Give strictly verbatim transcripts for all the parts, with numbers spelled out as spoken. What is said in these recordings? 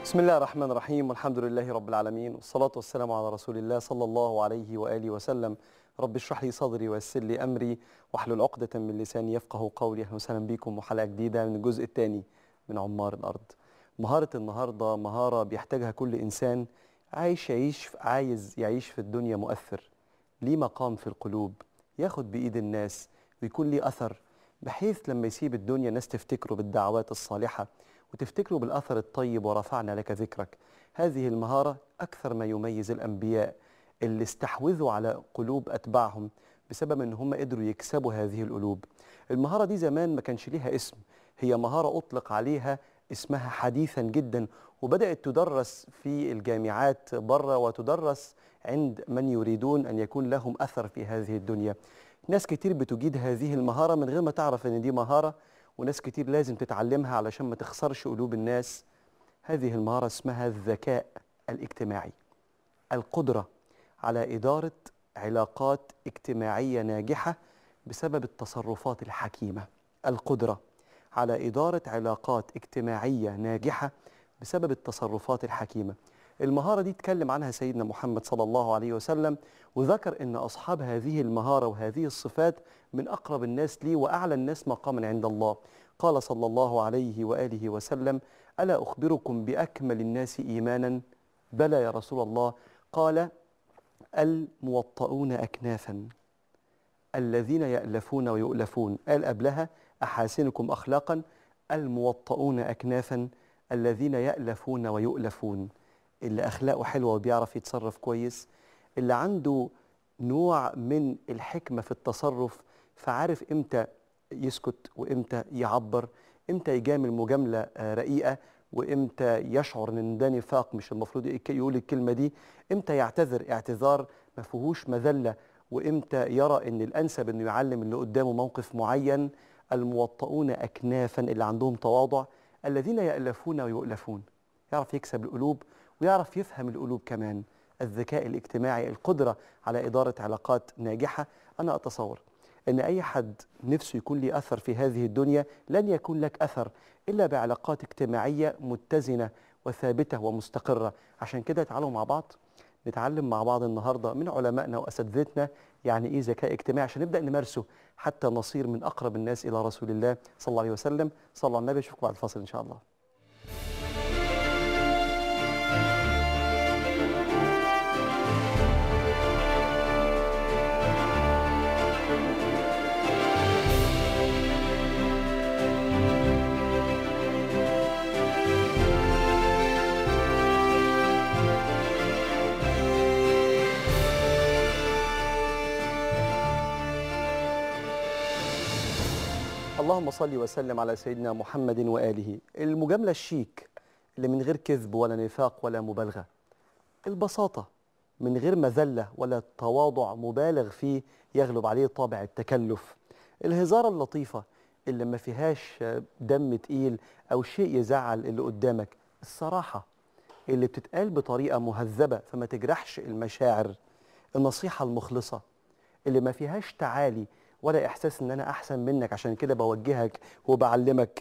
بسم الله الرحمن الرحيم، والحمد لله رب العالمين، والصلاة والسلام على رسول الله صلى الله عليه وآله وسلم. رب اشرح لي صدري ويسر لي أمري واحلل عقدة من لساني يفقه قولي. أهلا وسهلا بكم وحلقة جديدة من الجزء الثاني من عمار الأرض. مهارة النهاردة مهارة بيحتاجها كل إنسان عايش يعيش عايز يعيش في الدنيا مؤثر، ليه مقام في القلوب، ياخد بإيد الناس ويكون ليه أثر، بحيث لما يسيب الدنيا الناس تفتكره بالدعوات الصالحة وتفتكروا بالأثر الطيب ورفعنا لك ذكرك. هذه المهارة أكثر ما يميز الأنبياء اللي استحوذوا على قلوب أتباعهم بسبب أن هم قدروا يكسبوا هذه القلوب. المهارة دي زمان ما كانش ليها اسم، هي مهارة أطلق عليها اسمها حديثا جدا، وبدأت تدرس في الجامعات بره وتدرس عند من يريدون أن يكون لهم أثر في هذه الدنيا. ناس كتير بتجيد هذه المهارة من غير ما تعرف أن دي مهارة، وناس كتير لازم تتعلمها علشان ما تخسرش قلوب الناس. هذه المهارة اسمها الذكاء الاجتماعي، القدرة على إدارة علاقات اجتماعية ناجحة بسبب التصرفات الحكيمة، القدرة على إدارة علاقات اجتماعية ناجحة بسبب التصرفات الحكيمة. المهارة دي اتكلم عنها سيدنا محمد صلى الله عليه وسلم، وذكر أن أصحاب هذه المهارة وهذه الصفات من أقرب الناس لي وأعلى الناس مقاما عند الله. قال صلى الله عليه وآله وسلم: ألا أخبركم بأكمل الناس إيمانا؟ بلى يا رسول الله. قال: الموطؤون أكنافا الذين يألفون ويؤلفون. قال قبلها: أحاسنكم أخلاقا الموطؤون أكنافا الذين يألفون ويؤلفون. اللي أخلاقه حلوة وبيعرف يتصرف كويس، اللي عنده نوع من الحكمة في التصرف، فعارف إمتى يسكت وإمتى يعبر، إمتى يجامل مجاملة رقيقة وإمتى يشعر إن ده نفاق مش المفروض يقول الكلمة دي، إمتى يعتذر اعتذار ما فيهوش مذلة، وإمتى يرى إن الأنسب إنه يعلم اللي قدامه موقف معين. الموطؤون أكنافا اللي عندهم تواضع، الذين يألفون ويؤلفون، يعرف يكسب القلوب ويعرف يفهم القلوب كمان. الذكاء الاجتماعي، القدرة على إدارة علاقات ناجحة. أنا أتصور أن أي حد نفسه يكون لي أثر في هذه الدنيا لن يكون لك أثر إلا بعلاقات اجتماعية متزنة وثابتة ومستقرة. عشان كده تعالوا مع بعض نتعلم مع بعض النهاردة من علمائنا وأساتذتنا يعني إيه ذكاء اجتماعي، عشان نبدأ نمارسه حتى نصير من أقرب الناس إلى رسول الله صلى الله عليه وسلم. صلوا على النبي. أشوفكم بعد الفاصل إن شاء الله. اللهم صل وسلم على سيدنا محمد وآله. المجاملة الشيك اللي من غير كذب ولا نفاق ولا مبالغة، البساطة من غير مذلة ولا تواضع مبالغ فيه يغلب عليه طابع التكلف، الهزارة اللطيفة اللي ما فيهاش دم تقيل أو شيء يزعل اللي قدامك، الصراحة اللي بتتقال بطريقة مهذبة فما تجرحش المشاعر، النصيحة المخلصة اللي ما فيهاش تعالي ولا إحساس إن أنا أحسن منك عشان كده بوجهك وبعلمك،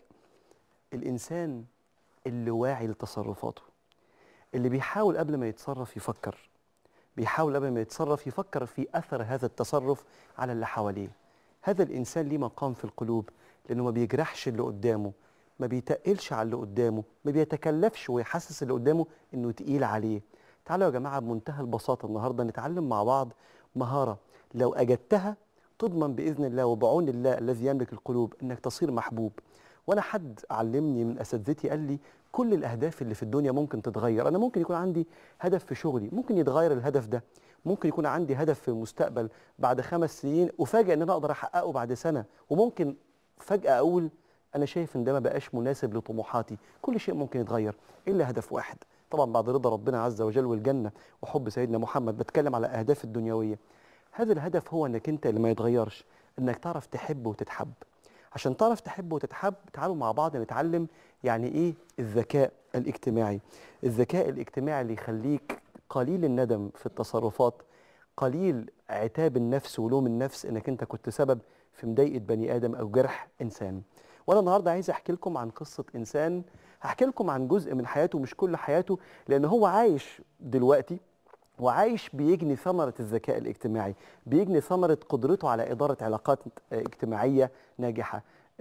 الإنسان اللي واعي لتصرفاته، اللي بيحاول قبل ما يتصرف يفكر، بيحاول قبل ما يتصرف يفكر في أثر هذا التصرف على اللي حواليه. هذا الإنسان ليه مقام في القلوب، لأنه ما بيجرحش اللي قدامه، ما بيتقلش على اللي قدامه، ما بيتكلفش ويحسس اللي قدامه إنه تقيل عليه. تعالوا يا جماعة بمنتهى البساطة النهاردة نتعلم مع بعض مهارة لو أجدتها تضمن بإذن الله وبعون الله الذي يملك القلوب إنك تصير محبوب. وأنا حد علمني من أساتذتي قال لي كل الأهداف اللي في الدنيا ممكن تتغير. أنا ممكن يكون عندي هدف في شغلي ممكن يتغير الهدف ده، ممكن يكون عندي هدف في المستقبل بعد خمس سنين وفاجأ إن أنا أقدر أحققه بعد سنة، وممكن فجأة أقول أنا شايف إن ده ما بقاش مناسب لطموحاتي. كل شيء ممكن يتغير إلا هدف واحد، طبعا بعد رضا ربنا عز وجل والجنة وحب سيدنا محمد. بتكلم على أهداف الدنيوية. هذا الهدف هو انك انت اللي ما يتغيرش، انك تعرف تحب وتتحب. عشان تعرف تحب وتتحب تعالوا مع بعض نتعلم يعني ايه الذكاء الاجتماعي. الذكاء الاجتماعي اللي يخليك قليل الندم في التصرفات، قليل عتاب النفس ولوم النفس انك انت كنت سبب في مضايقة بني ادم او جرح انسان. وانا النهارده عايز احكي لكم عن قصة انسان هحكي لكم عن جزء من حياته مش كل حياته، لأن هو عايش دلوقتي وعايش بيجني ثمرة الذكاء الاجتماعي، بيجني ثمرة قدرته على إدارة علاقات اجتماعية ناجحة.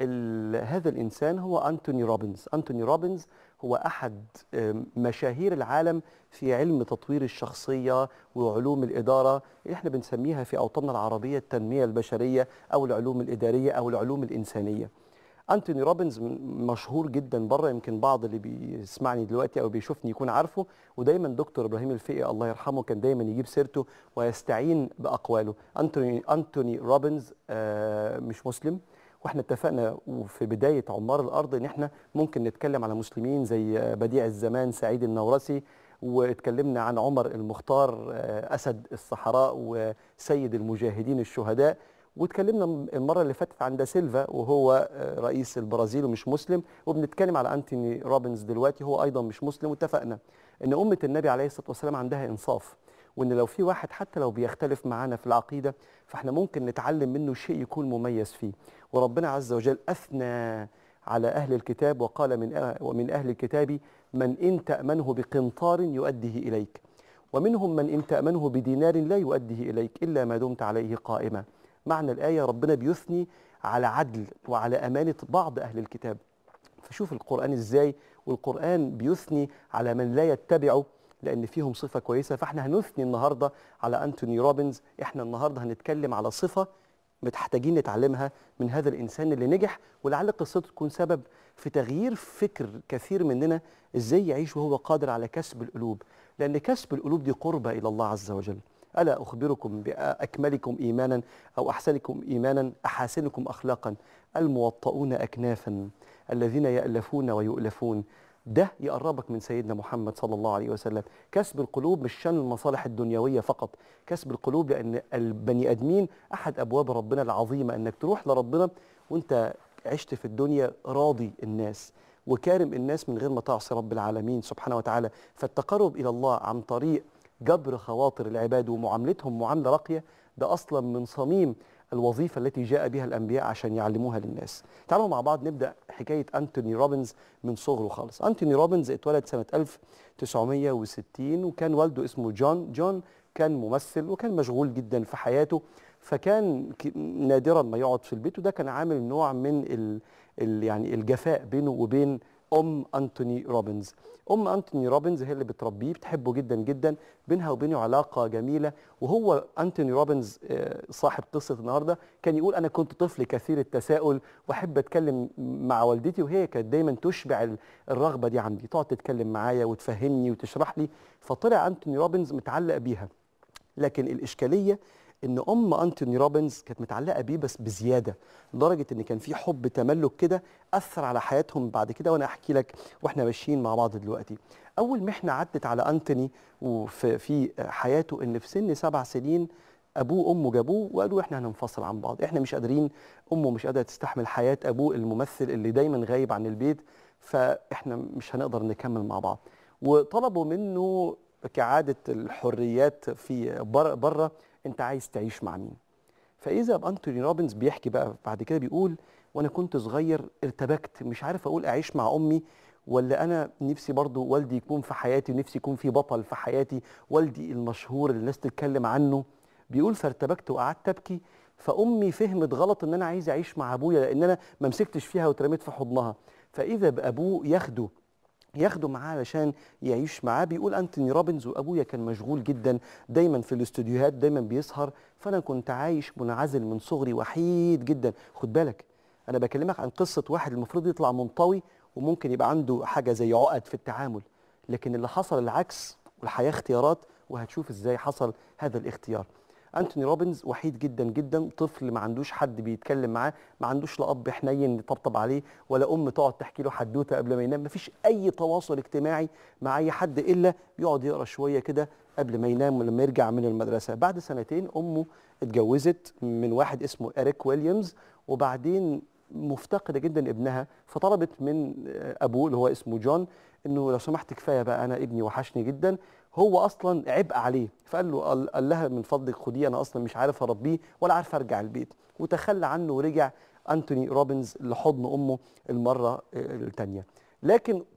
ال- هذا الإنسان هو أنتوني روبنز. أنتوني روبنز هو أحد آم، مشاهير العالم في علم تطوير الشخصية وعلوم الإدارة اللي احنا بنسميها في أوطاننا العربية التنمية البشرية أو العلوم الإدارية أو العلوم الإنسانية. أنتوني روبنز م- مشهور جدا بره، يمكن بعض اللي بيسمعني دلوقتي أو بيشوفني يكون عارفه، ودايما دكتور إبراهيم الفقي الله يرحمه كان دايما يجيب سيرته ويستعين بأقواله. أنتوني أنتوني روبنز آه، مش مسلم، واحنا اتفقنا في بداية عمار الأرض إن احنا ممكن نتكلم على مسلمين زي آه، بديع الزمان سعيد النورسي، واتكلمنا عن عمر المختار آه، أسد الصحراء وسيد المجاهدين الشهداء، واتكلمنا المره اللي فاتت عن دا سيلفا وهو آه، رئيس البرازيل ومش مسلم، وبنتكلم على انتوني روبنز دلوقتي هو ايضا مش مسلم. واتفقنا ان امه النبي عليه الصلاه والسلام عندها انصاف، وان لو في واحد حتى لو بيختلف معانا في العقيده فاحنا ممكن نتعلم منه شيء يكون مميز فيه. وربنا عز وجل اثنى على اهل الكتاب وقال من أه ومن اهل الكتاب من ان تامنه بقنطار يؤديه اليك، ومنهم من ان تامنه بدينار لا يؤديه اليك الا ما دمت عليه قائما. معنى الآية ربنا بيثني على عدل وعلى أمانة بعض أهل الكتاب. فشوف القرآن إزاي، والقرآن بيثني على من لا يتبعه لأن فيهم صفة كويسة. فإحنا هنثني النهاردة على أنتوني روبنز. إحنا النهاردة هنتكلم على صفة محتاجين نتعلمها من هذا الإنسان اللي نجح، ولعل قصته تكون سبب في تغيير فكر كثير مننا إزاي يعيش وهو قادر على كسب القلوب، لأن كسب القلوب دي قربة إلى الله عز وجل. ألا أخبركم بأكملكم إيمانا أو أحسنكم إيمانا أحاسنكم أخلاقا الموطؤون أكنافا الذين يألفون ويؤلفون. ده يقربك من سيدنا محمد صلى الله عليه وسلم. كسب القلوب مش شان المصالح الدنيوية فقط، كسب القلوب لأن البني آدمين أحد أبواب ربنا العظيمة، أنك تروح لربنا وأنت عشت في الدنيا راضي الناس وكارم الناس من غير ما تعصي رب العالمين سبحانه وتعالى. فالتقرب إلى الله عن طريق جبر خواطر العباد ومعاملتهم معاملة راقية ده أصلا من صميم الوظيفة التي جاء بها الأنبياء عشان يعلموها للناس. تعالوا مع بعض نبدأ حكاية أنتوني روبنز من صغره خالص. أنتوني روبنز اتولد سنة ألف وتسعمائة وستين وكان والده اسمه جون. جون كان ممثل وكان مشغول جدا في حياته، فكان ك- نادرا ما يقعد في البيت، وده كان عامل نوع من ال ال يعني الجفاء بينه وبين أم أنتوني روبنز. أم أنتوني روبنز هي اللي بتربيه، بتحبه جدا جدا، بينها وبينه علاقة جميلة. وهو أنتوني روبنز آه، صاحب قصة النهاردة كان يقول أنا كنت طفل كثير التساؤل وأحب أتكلم مع والدتي، وهي كانت دايما تشبع ال- الرغبة دي عندي، تقعد تتكلم معايا وتفهمني وتشرح لي. فطلع أنتوني روبنز متعلق بيها. لكن الإشكالية إن أم أنتوني روبنز كانت متعلقة بيه بس بزيادة، لدرجة إن كان في حب تملك كده أثر على حياتهم بعد كده، وأنا أحكي لك وإحنا ماشيين مع بعض دلوقتي. أول محنة عدت على أنتوني وفي في حياته إن في سن سبع سنين أبوه وأمه جابوه وقالوا إحنا هننفصل عن بعض، إحنا مش قادرين، أمه مش قادرة تستحمل حياة أبوه الممثل اللي دايما غايب عن البيت، فإحنا مش هنقدر نكمل مع بعض. وطلبوا منه كعادة الحريات في بره بره انت عايز تعيش مع مين. فاذا بانتوني روبنز بيحكي بقى بعد كده بيقول وانا كنت صغير ارتبكت، مش عارف اقول اعيش مع امي ولا انا نفسي برضو والدي يكون في حياتي ونفسي يكون في بطل في حياتي، والدي المشهور اللي الناس تتكلم عنه. بيقول فارتبكت وقعدت ابكي، فامي فهمت غلط ان انا عايز اعيش مع ابويا لان انا ما مسكتش فيها واترميت في حضنها. فاذا بابوه ياخده ياخده معاه علشان يعيش معاه. بيقول أنتوني روبنز وأبويا كان مشغول جدا دايما في الاستوديوهات، دايما بيسهر، فأنا كنت عايش منعزل من صغري وحيد جدا. خد بالك أنا بكلمك عن قصة واحد المفروض يطلع منطوي وممكن يبقى عنده حاجة زي عقد في التعامل، لكن اللي حصل العكس، والحياة اختيارات وهتشوف إزاي حصل هذا الاختيار. أنتوني روبنز وحيد جدا جدا، طفل ما عندوش حد بيتكلم معاه، ما عندوش لا أب حنين يطبطب عليه ولا أم تقعد تحكي له حدوتة قبل ما ينام، ما فيش أي تواصل اجتماعي مع أي حد إلا بيقعد يقرأ شوية كده قبل ما ينام ولما يرجع من المدرسة. بعد سنتين أمه اتجوزت من واحد اسمه إريك ويليامز، وبعدين مفتقدة جدا ابنها، فطلبت من أبوه اللي هو اسمه جون إنه لو سمحت كفاية بقى، أنا ابني وحشني جدا، هو اصلا عبء عليه. فقال له قال قال لها من فضلك خديه، انا اصلا مش عارف اربيه ولا عارف ارجع البيت، وتخلى عنه ورجع انتوني روبنز لحضن امه المره الثانيه. لكن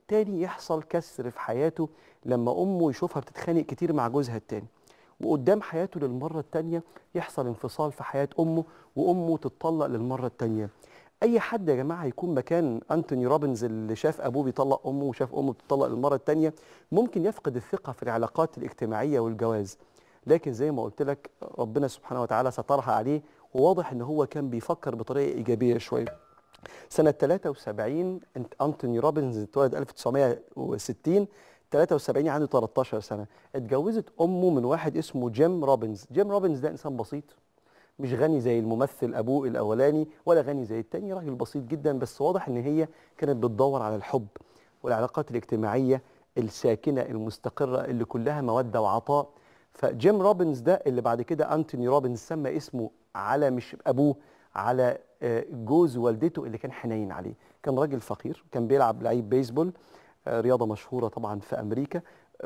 تاني يحصل كسر في حياته لما أمه يشوفها بتتخانق كتير مع جوزها التاني، وقدام حياته للمرة التانية يحصل انفصال في حياة أمه وأمه تتطلق للمرة التانية. أي حد يا جماعة يكون مكان أنتوني روبنز اللي شاف أبوه بيطلق أمه وشاف أمه بتطلق للمرة التانية ممكن يفقد الثقة في العلاقات الاجتماعية والجواز. لكن زي ما قلت لك ربنا سبحانه وتعالى سترها عليه، وواضح إن هو كان بيفكر بطريقة إيجابية شوية. سنة ثلاثة وسبعين أنتوني روبنز اتولد ألف وتسعمائة وستين، ثلاثة وسبعين عنده تلتاشر سنة. اتجوزت أمه من واحد اسمه جيم روبنز. جيم روبنز ده إنسان بسيط، مش غني زي الممثل أبوه الأولاني ولا غني زي التاني، راجل بسيط جدا، بس واضح إن هي كانت بتدور على الحب والعلاقات الاجتماعية الساكنة المستقرة اللي كلها مودة وعطاء. فجيم روبنز ده اللي بعد كده أنتوني روبنز سمى اسمه على مش أبوه، على آه، جوز والدته اللي كان حنين عليه. كان راجل فقير، كان بيلعب لعيب بيسبول، آه، رياضة مشهورة طبعا في أمريكا،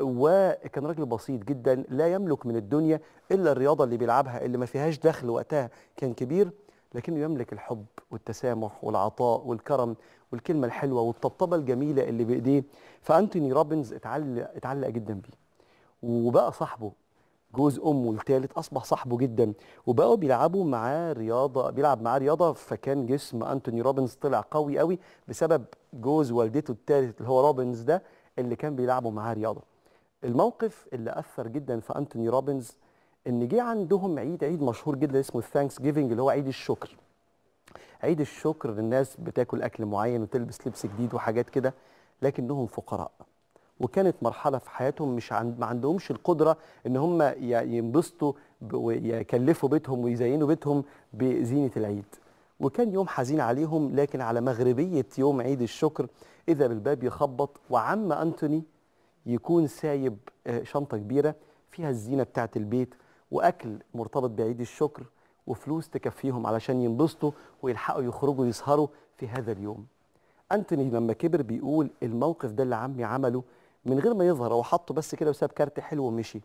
وكان راجل بسيط جدا لا يملك من الدنيا إلا الرياضة اللي بيلعبها اللي ما فيهاش دخل وقتها كان كبير، لكنه يملك الحب والتسامح والعطاء والكرم والكلمة الحلوة والطبطبة الجميلة اللي بإيديه. فأنتوني روبنز اتعلق اتعلق جدا بيه، وبقى صاحبه. جوز امه الثالث اصبح صاحبه جدا، وبقوا بيلعبوا معاه رياضه، بيلعب معاه رياضه، فكان جسم انتوني روبنز طلع قوي قوي بسبب جوز والدته الثالث اللي هو روبنز ده اللي كان بيلعبوا معاه رياضه. الموقف اللي اثر جدا في انتوني روبنز ان جه عندهم عيد عيد مشهور جدا اسمه الثانكس جيفنج اللي هو عيد الشكر. عيد الشكر الناس بتاكل اكل معين وتلبس لبس جديد وحاجات كده، لكنهم فقراء، وكانت مرحله في حياتهم مش عند ما عندهمش القدره ان هم ي- ينبسطوا ب- ويكلفوا بيتهم ويزينوا بيتهم بزينه العيد. وكان يوم حزين عليهم، لكن على مغربيه يوم عيد الشكر اذا بالباب يخبط، وعم انتوني يكون سايب آه، شنطه كبيره فيها الزينه بتاعه البيت واكل مرتبط بعيد الشكر وفلوس تكفيهم علشان ينبسطوا ويلحقوا يخرجوا يسهروا في هذا اليوم. أنتوني لما كبر بيقول الموقف ده اللي عمي عمله من غير ما يظهر، هو حطه بس كده وساب كارت حلو ومشي،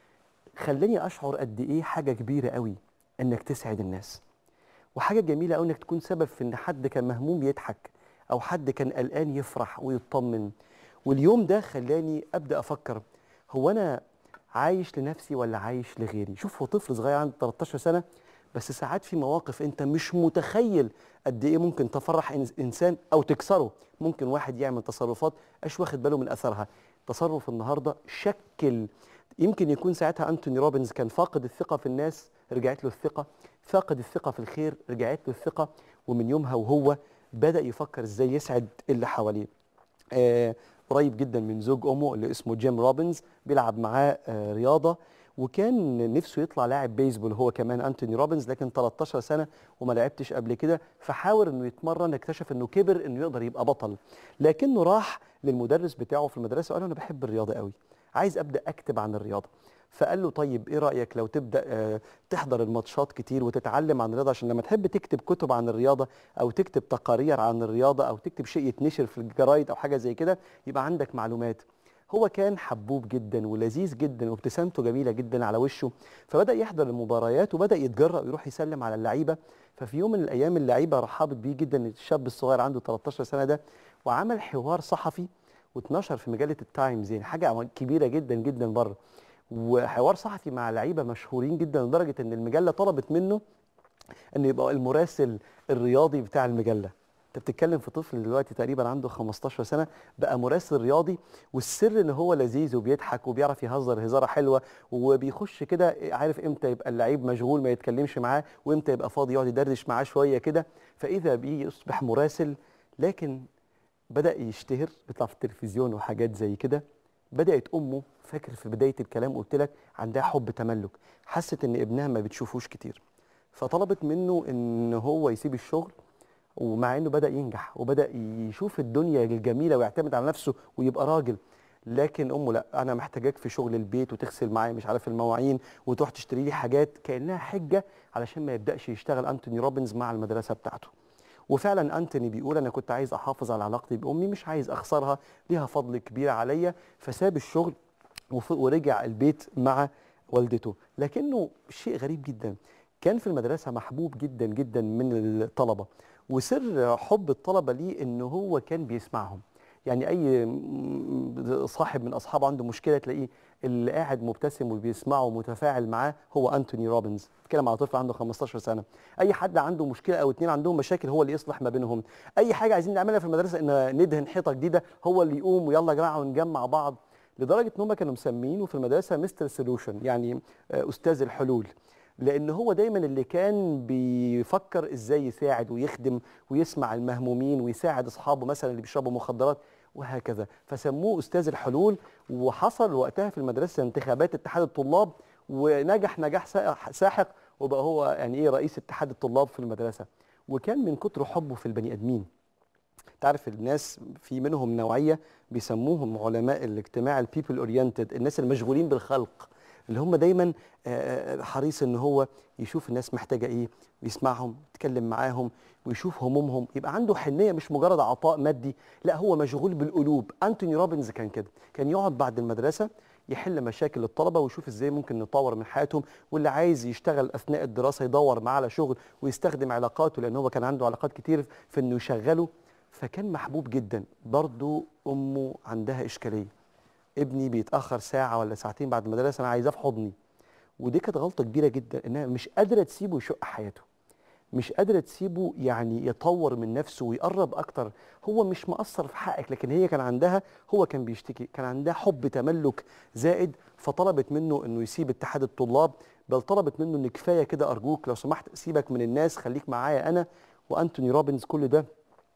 خلاني أشعر قد إيه حاجة كبيرة قوي إنك تسعد الناس، وحاجة جميلة قوي إنك تكون سبب في إن حد كان مهموم يضحك أو حد كان قلقان يفرح ويطمن. واليوم ده خلاني أبدأ أفكر، هو أنا عايش لنفسي ولا عايش لغيري؟ شوف هو طفل صغير عنده تلتاشر سنة، بس ساعات في مواقف انت مش متخيل قد ايه ممكن تفرح إنس- انسان او تكسره. ممكن واحد يعمل تصرفات اش واخد باله من اثرها. تصرف النهارده شكل، يمكن يكون ساعتها انتوني روبنز كان فاقد الثقة في الناس، رجعت له الثقة، فاقد الثقة في الخير، رجعت له الثقة، ومن يومها وهو بدأ يفكر ازاي يسعد اللي حواليه. آه، قريب جدا من زوج امه اللي اسمه جيم روبنز، بيلعب معاه آه، رياضه، وكان نفسه يطلع لاعب بيسبول هو كمان انتوني روبنز، لكن تلتاشر سنه وما لعبتش قبل كده، فحاول انه يتمرن، اكتشف انه كبر انه يقدر يبقى بطل. لكنه راح للمدرس بتاعه في المدرسه وقال له انا بحب الرياضه قوي، عايز ابدا اكتب عن الرياضه. فقال له طيب ايه رايك لو تبدا آه، تحضر الماتشات كتير وتتعلم عن الرياضه، عشان لما تحب تكتب كتب عن الرياضه او تكتب تقارير عن الرياضه او تكتب شيء يتنشر في الجرايد او حاجه زي كده يبقى عندك معلومات. هو كان حبوب جدا ولذيذ جدا وابتسامته جميله جدا على وشه، فبدا يحضر المباريات وبدا يتجرأ ويروح يسلم على اللعيبه. ففي يوم من الايام اللعيبه رحبت بيه جدا، الشاب الصغير عنده تلتاشر سنه ده، وعمل حوار صحفي واتنشر في مجله التايمز، يعني حاجه كبيره جدا جدا بره، وحوار صحفي مع لعيبه مشهورين جدا لدرجه ان المجله طلبت منه انه يبقى المراسل الرياضي بتاع المجله. انت بتتكلم في طفل دلوقتي تقريبا عنده خمستاشر سنه بقى مراسل رياضي، والسر ان هو لذيذ وبيضحك وبيعرف يهزر هزاره حلوه، وبيخش كده عارف امتى يبقى اللعيب مشغول ما يتكلمش معاه وامتى يبقى فاضي يقعد يدردش معاه شويه كده، فاذا بيه يصبح مراسل. لكن بدأ يشتهر، بيطلع في التلفزيون وحاجات زي كده. بدأت أمه، فاكر في بداية الكلام قلت لك عندها حب تملك، حست إن ابنها ما بتشوفوش كتير، فطلبت منه إن هو يسيب الشغل، ومع إنه بدأ ينجح وبدأ يشوف الدنيا الجميلة ويعتمد على نفسه ويبقى راجل، لكن أمه لا، أنا محتاجاك في شغل البيت وتغسل معايا مش عارف المواعين وتروح تشتري لي حاجات، كأنها حجة علشان ما يبدأش يشتغل أنتوني روبنز مع المدرسة بتاعته. وفعلا أنتوني بيقول أنا كنت عايز أحافظ على علاقتي بأمي، مش عايز أخسرها، ليها فضل كبير عليا، فساب الشغل وف- ورجع البيت مع والدته. لكنه شيء غريب جدا، كان في المدرسة محبوب جدا جدا من الطلبة، وسر حب الطلبة ليه إن هو كان بيسمعهم. يعني اي م- صاحب من اصحابه عنده مشكله تلاقيه اللي قاعد مبتسم وبيسمعه ومتفاعل معاه هو انتوني روبنز. بتكلم على طفل عنده خمستاشر سنه. اي حد عنده مشكله او اتنين عندهم مشاكل هو اللي يصلح ما بينهم. اي حاجه عايزين نعملها في المدرسه ان ندهن حيطه جديده هو اللي يقوم ويلا يا جماعه ونجمع بعض. لدرجه ان هم كانوا مسمينه في المدرسه مستر سولوشن، يعني آه، استاذ الحلول. لان هو دايما اللي كان بيفكر ازاي يساعد ويخدم ويسمع المهمومين ويساعد اصحابه مثلا اللي بيشربوا مخدرات وهكذا، فسموه استاذ الحلول. وحصل وقتها في المدرسه انتخابات اتحاد الطلاب ونجح نجاح سا- ساحق، وبقى هو يعني ايه رئيس اتحاد الطلاب في المدرسه. وكان من كتر حبه في البني ادمين. تعرف الناس في منهم نوعيه بيسموهم علماء الاجتماع البيبل اورينتد، الناس المشغولين بالخلق، اللي هم دايما آه، حريص ان هو يشوف الناس محتاجه ايه ويسمعهم يتكلم معاهم ويشوف همومهم، يبقى عنده حنيه مش مجرد عطاء مادي، لا هو مشغول بالقلوب. انتوني روبنز كان كده، كان يقعد بعد المدرسه يحل مشاكل الطلبه ويشوف ازاي ممكن نطور من حياتهم، واللي عايز يشتغل اثناء الدراسه يدور معاه على شغل ويستخدم علاقاته لان هو كان عنده علاقات كتير في انه يشغله. فكان محبوب جدا. برضه امه عندها اشكاليه، ابني بيتاخر ساعه ولا ساعتين بعد المدرسه انا عايزاه في حضني. ودي كانت غلطه كبيره جدا، انها مش قادره تسيبه يشق حياته، مش قادره تسيبه يعني يطور من نفسه ويقرب اكتر. هو مش مقصر في حقك، لكن هي كان عندها، هو كان بيشتكي كان عندها حب تملك زائد، فطلبت منه انه يسيب اتحاد الطلاب. بل طلبت منه ان كفايه كده ارجوك لو سمحت سيبك من الناس خليك معايا انا. وانتوني روبنز كل ده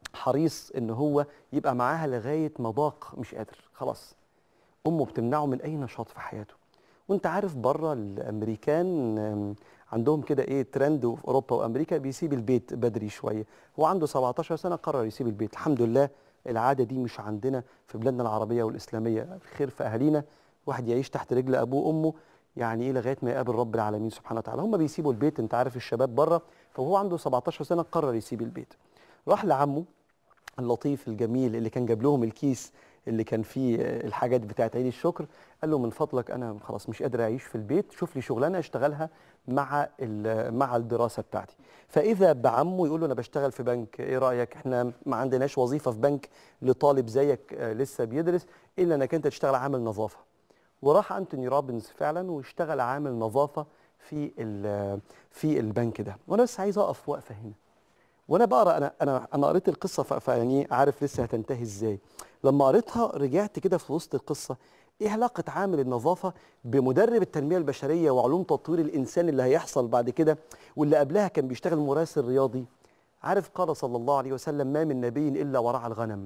حريص ان هو يبقى معاها لغايه ما ضاق مش قادر خلاص. امه بتمنعه من اي نشاط في حياته. وانت عارف بره الامريكان آم، عندهم كده ايه ترند، وفي اوروبا وامريكا بيسيب البيت بدري شويه. هو عنده سبعتاشر سنه قرر يسيب البيت. الحمد لله العاده دي مش عندنا في بلادنا العربيه والاسلاميه، خير في اهالينا. واحد يعيش تحت رجل ابوه وامه يعني ايه لغايه ما يقابل رب العالمين سبحانه وتعالى. هم بيسيبوا البيت، انت عارف الشباب بره. فهو عنده سبعتاشر سنه قرر يسيب البيت. راح لعمه اللطيف الجميل اللي كان جاب لهم الكيس اللي كان فيه الحاجات بتاعت عيد الشكر. قال له من فضلك انا خلاص مش قادر اعيش في البيت، شوف لي شغلانه اشتغلها مع ال- مع الدراسه بتاعتي. فاذا بعمه يقول له انا بشتغل في بنك، ايه رايك احنا ما عندناش وظيفه في بنك لطالب زيك آه، لسه بيدرس الا انك انت تشتغل عامل نظافه. وراح انتوني روبنز فعلا واشتغل عامل نظافه في ال- في البنك ده. وانا بس عايز اقف وقفه هنا. وانا بقرا انا انا انا قريت القصه ف- فيعني عارف لسه هتنتهي ازاي. لما قريتها رجعت كده في وسط القصه، ايه علاقه عامل النظافه بمدرب التنميه البشريه وعلوم تطوير الانسان اللي هيحصل بعد كده، واللي قبلها كان بيشتغل مراسل رياضي. عارف قال صلى الله عليه وسلم ما من نبي الا ورعى الغنم.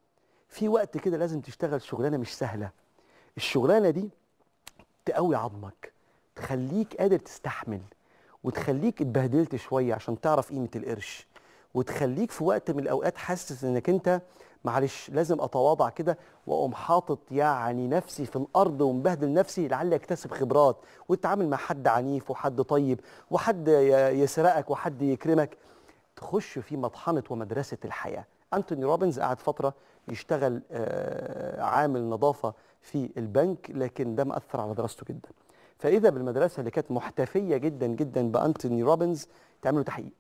في وقت كده لازم تشتغل شغلانه مش سهله. الشغلانه دي تقوي عظمك، تخليك قادر تستحمل، وتخليك اتبهدلت شويه عشان تعرف قيمه القرش، وتخليك في وقت من الاوقات حاسس انك انت معلش لازم اتواضع كده واقوم حاطط يعني نفسي في الارض ومبهدل نفسي لعلي اكتسب خبرات، وتتعامل مع حد عنيف وحد طيب وحد ي- يسرقك وحد يكرمك، تخش في مطحنه ومدرسه الحياه. انتوني روبنز قعد فتره يشتغل آه، عامل نظافه في البنك، لكن ده مأثر على دراسته جدا. فاذا بالمدرسه اللي كانت محتفيه جدا جدا بانتوني روبنز تعملوا تحقيق.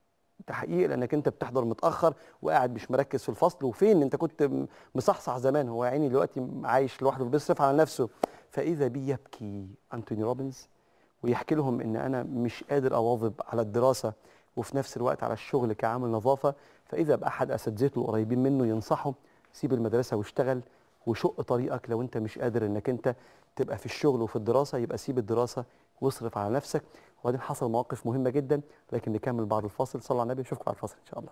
تحقيق لانك انت بتحضر متاخر وقاعد مش مركز في الفصل، وفين انت كنت م- مصحصح زمان، هو يا عيني دلوقتي عايش لوحده بيصرف على نفسه. فاذا بيه يبكي انتوني روبنز ويحكي لهم ان انا مش قادر اواظب على الدراسه وفي نفس الوقت على الشغل كعامل نظافه. فاذا باحد اساتذته القريبين منه ينصحه سيب المدرسه واشتغل وشق طريقك. لو انت مش قادر انك انت تبقى في الشغل وفي الدراسه يبقى سيب الدراسه واصرف على نفسك. وبعدين حصل مواقف مهمه جدا، لكن نكمل بعد الفاصل. صلوا على النبي، نشوفكم بعد الفاصل ان شاء الله.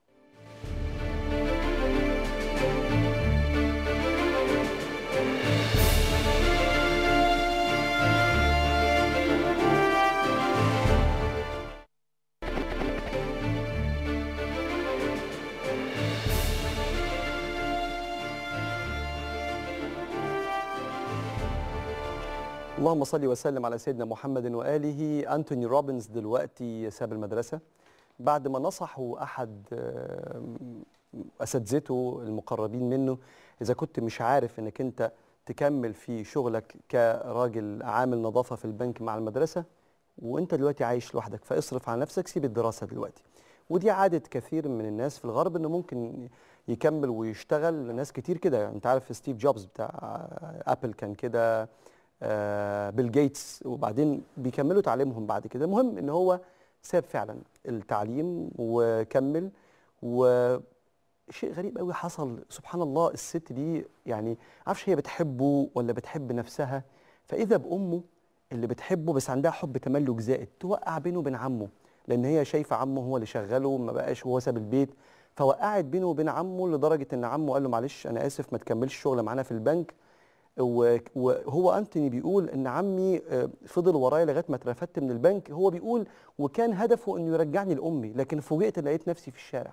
اللهم صل وسلم على سيدنا محمد وآله. أنتوني روبنز دلوقتي ساب المدرسة بعد ما نصحه أحد آم، أساتذته المقربين منه، إذا كنت مش عارف إنك أنت تكمل في شغلك كراجل عامل نظافة في البنك مع المدرسة وأنت دلوقتي عايش لوحدك، فاصرف على نفسك، سيب الدراسة دلوقتي. ودي عادة كثير من الناس في الغرب، إنه ممكن يكمل ويشتغل. ناس كتير كده يعني، انت عارف ستيف جوبز بتاع ابل كان كده، آه، بيل جيتس، وبعدين بيكملوا تعليمهم بعد كده. المهم ان هو ساب فعلا التعليم وكمل. وشيء غريب قوي حصل، سبحان الله، الست دي يعني عارفش هي بتحبه ولا بتحب نفسها، فاذا بامه اللي بتحبه بس عندها حب تملك زائد توقع بينه وبين عمه، لان هي شايفه عمه هو اللي شغله، ما بقاش وهو ساب البيت، فوقعت بينه وبين عمه لدرجه ان عمه قال له معلش انا اسف ما تكملش شغل معانا في البنك. و- وهو انتوني بيقول ان عمي آه، فضل ورايا لغايه ما اترفدت من البنك. هو بيقول وكان هدفه انه يرجعني لامي، لكن فوجئت لقيت نفسي في الشارع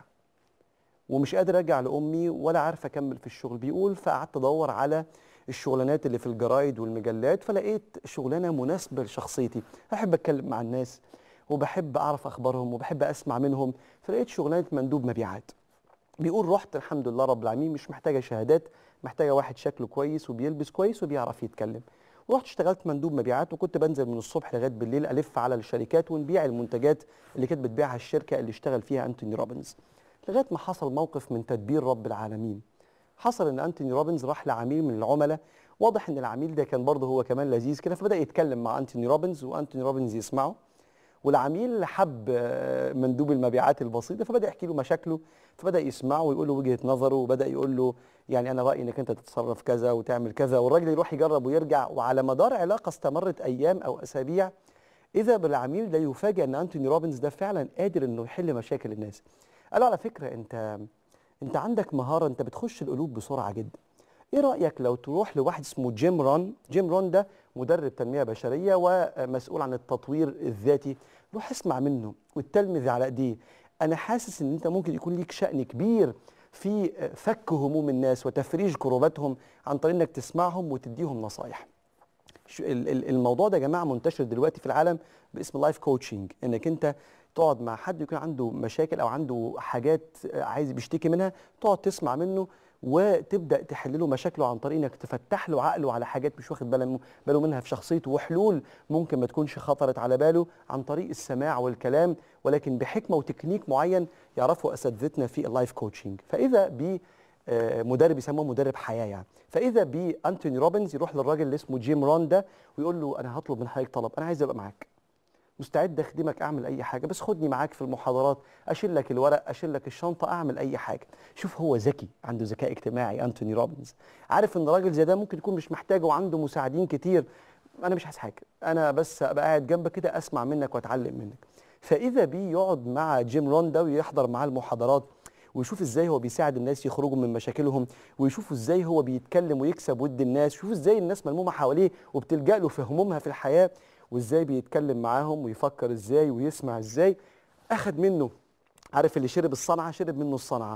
ومش قادر ارجع لامي ولا عارف اكمل في الشغل. بيقول فقعدت ادور على الشغلانات اللي في الجرايد والمجلات، فلقيت شغلانه مناسبه لشخصيتي، احب اتكلم مع الناس وبحب اعرف اخبارهم وبحب اسمع منهم، فلقيت شغلانه مندوب مبيعات. بيقول رحت الحمد لله رب العالمين، مش محتاجه شهادات، محتاجه واحد شكله كويس وبيلبس كويس وبيعرف يتكلم. ورحت اشتغلت مندوب مبيعات، وكنت بنزل من الصبح لغايه بالليل الف على الشركات ونبيع المنتجات اللي كانت بتبيعها الشركه اللي اشتغل فيها انتوني روبنز. لغايه ما حصل موقف من تدبير رب العالمين. حصل ان انتوني روبنز راح لعميل من العملاء، واضح ان العميل ده كان برضه هو كمان لذيذ كده، فبدا يتكلم مع انتوني روبنز وانتوني روبنز يسمعه. والعميل حب آه، مندوب المبيعات البسيطه، فبدا يحكي له مشاكله، فبدا يسمعه ويقول له وجهه نظره، وبدا يقول له يعني انا رايي انك انت تتصرف كذا وتعمل كذا، والراجل يروح يجرب ويرجع. وعلى مدار علاقه استمرت ايام او اسابيع، اذا بالعميل ده يفاجئ ان انتوني روبنز ده فعلا قادر انه يحل مشاكل الناس. قال له على فكره انت انت عندك مهاره، انت بتخش القلوب بسرعه جدا. ايه رايك لو تروح لواحد اسمه جيم رون؟ جيم رون ده مدرب تنميه بشريه ومسؤول عن التطوير الذاتي، روح اسمع منه واتلمذ على ايديه. انا حاسس ان انت ممكن يكون ليك شأن كبير في فك هموم الناس وتفريج كروباتهم عن طريق انك تسمعهم وتديهم نصايح. شو- ال- ال- الموضوع ده يا جماعه منتشر دلوقتي في العالم باسم لايف كوتشنج، انك انت تقعد مع حد يكون عنده مشاكل او عنده حاجات عايز بيشتكي منها، تقعد تسمع منه وتبدا تحل له مشاكله عن طريق انك تفتح له عقله على حاجات مش واخد باله باله منها في شخصيته، وحلول ممكن ما تكونش خطرت على باله عن طريق السماع والكلام، ولكن بحكمه وتكنيك معين يعرفه اساتذتنا في اللايف كوتشنج. فاذا ب آه، مدرب يسموه مدرب حياه يعني، فاذا بانتوني روبنز يروح للراجل اللي اسمه جيم رون ده ويقول له انا هطلب من حضرتك طلب، انا عايز ابقى معاك، مستعد اخدمك، اعمل اي حاجه، بس خدني معاك في المحاضرات، اشيل لك الورق، اشيل لك الشنطه، اعمل اي حاجه. شوف هو ذكي، عنده ذكاء اجتماعي انتوني روبنز، عارف ان راجل زي ده ممكن يكون مش محتاجه وعنده مساعدين كتير. انا مش عايز حاجه، انا بس ابقى قاعد جنبك كده اسمع منك واتعلم منك. فاذا بيه يقعد مع جيم رون ده ويحضر معاه المحاضرات ويشوف ازاي هو بيساعد الناس يخرجوا من مشاكلهم، ويشوفوا ازاي هو بيتكلم ويكسب ود الناس، يشوفوا ازاي الناس ملمومه حواليه وبتلجأ له في همومها في الحياه، وازاي بيتكلم معاهم ويفكر ازاي ويسمع ازاي. اخد منه، عارف اللي شرب الصنعه شرب منه الصنعه.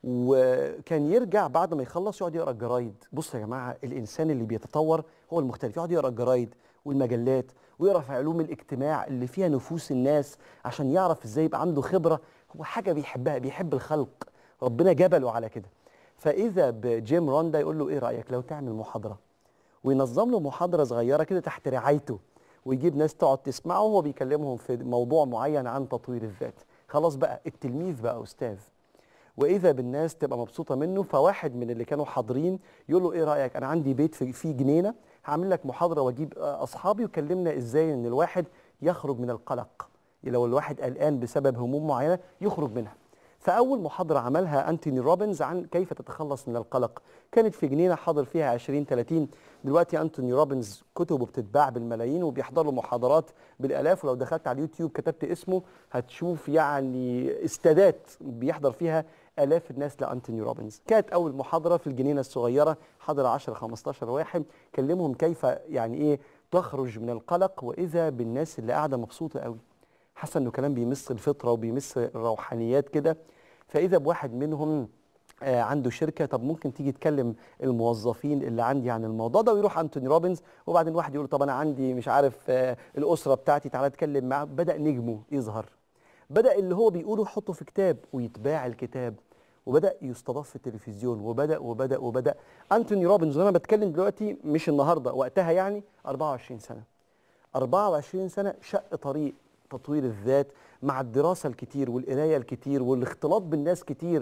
وكان يرجع بعد ما يخلص يقعد يقرا الجرايد. بص يا جماعه، الانسان اللي بيتطور هو المختلف، يقعد يقرا الجرايد والمجلات ويقرا في علوم الاجتماع اللي فيها نفوس الناس عشان يعرف ازاي يبقى عنده خبره. هو حاجه بيحبها، بيحب الخلق، ربنا جبله على كده. فاذا بجيم روندا يقول له ايه رايك لو تعمل محاضره، وينظم له محاضره صغيره كده تحت رعايته، ويجيب ناس تقعد تسمعه وهو بيكلمهم في موضوع معين عن تطوير الذات. خلاص بقى التلميذ بقى استاذ، واذا بالناس تبقى مبسوطه منه. فواحد من اللي كانوا حاضرين يقول له ايه رايك، انا عندي بيت في فيه جنينه، هعمل لك محاضره واجيب آه، اصحابي وكلمنا ازاي ان الواحد يخرج من القلق، لو الواحد قلقان بسبب هموم معينه يخرج منها. فاول محاضره عملها انتوني روبنز عن كيف تتخلص من القلق كانت في جنينه حاضر فيها عشرين ثلاثين. دلوقتي انتوني روبنز كتبه بتتباع بالملايين وبيحضر له محاضرات بالالاف، ولو دخلت على اليوتيوب كتبت اسمه هتشوف يعني استادات بيحضر فيها آلاف الناس لأنتوني روبنز. كانت أول محاضرة في الجنينة الصغيرة، حضر عشرة خمستاشر واحد، كلمهم كيف يعني إيه تخرج من القلق، وإذا بالناس اللي قاعدة مبسوطة قوي، حاسة إنه كلام بيمس الفطرة وبيمس الروحانيات كده. فإذا بواحد منهم آه، عنده شركة، طب ممكن تيجي تكلم الموظفين اللي عندي عن الموضوع ده، ويروح أنتوني روبنز. وبعدين واحد يقول طب أنا عندي مش عارف آه، الأسرة بتاعتي، تعالى اتكلم معاه. بدأ نجمه يظهر، بدأ اللي هو بيقوله يحطه في كتاب ويتباع الكتاب، وبدأ يستضاف في التلفزيون، وبدأ وبدأ وبدأ. أنتوني روبنز وأنا بتكلم دلوقتي مش النهارده، وقتها يعني أربعة وعشرين سنة، أربعة وعشرين سنة شق طريق تطوير الذات مع الدراسة الكتير والقراية الكتير والاختلاط بالناس كتير.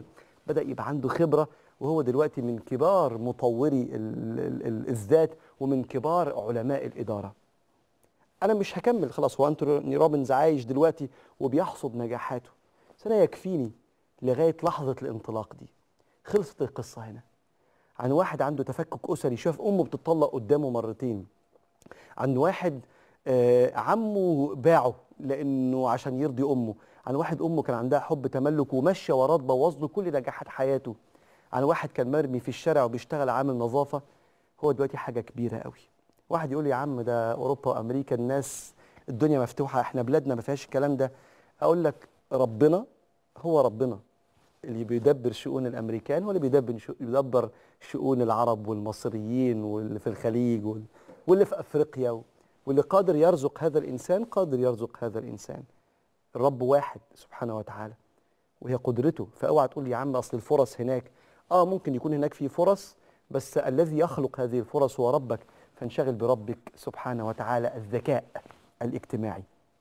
بدأ يبقى عنده خبرة، وهو دلوقتي من كبار مطوري ال- ال- ال- الذات ومن كبار علماء الإدارة. أنا مش هكمل خلاص، هو أنتوني روبنز عايش دلوقتي وبيحصد نجاحاته، بس أنا يكفيني لغاية لحظة الانطلاق دي. خلصت القصة هنا. عن واحد عنده تفكك أسري، شاف أمه بتطلق قدامه مرتين. عن واحد آه، عمه باعه لأنه عشان يرضي أمه. عن واحد أمه كان عندها حب تملك وماشية وراه تبوظ له كل نجاحات حياته. عن واحد كان مرمي في الشارع وبيشتغل عامل نظافة، هو دلوقتي حاجة كبيرة قوي. واحد يقول لي يا عم ده أوروبا وأمريكا الناس الدنيا مفتوحة، احنا بلادنا ما فيهاش الكلام ده. أقول لك ربنا هو ربنا اللي بيدبر شؤون الامريكان، ولا بيدبر شو- بيدبر شؤون العرب والمصريين واللي في الخليج وال- واللي في افريقيا، واللي قادر يرزق هذا الانسان قادر يرزق هذا الانسان. الرب واحد سبحانه وتعالى، وهي قدرته. فاوعى تقول يا عم اصل الفرص هناك. اه ممكن يكون هناك في فرص، بس الذي يخلق هذه الفرص هو ربك، فانشغل بربك سبحانه وتعالى. الذكاء الاجتماعي،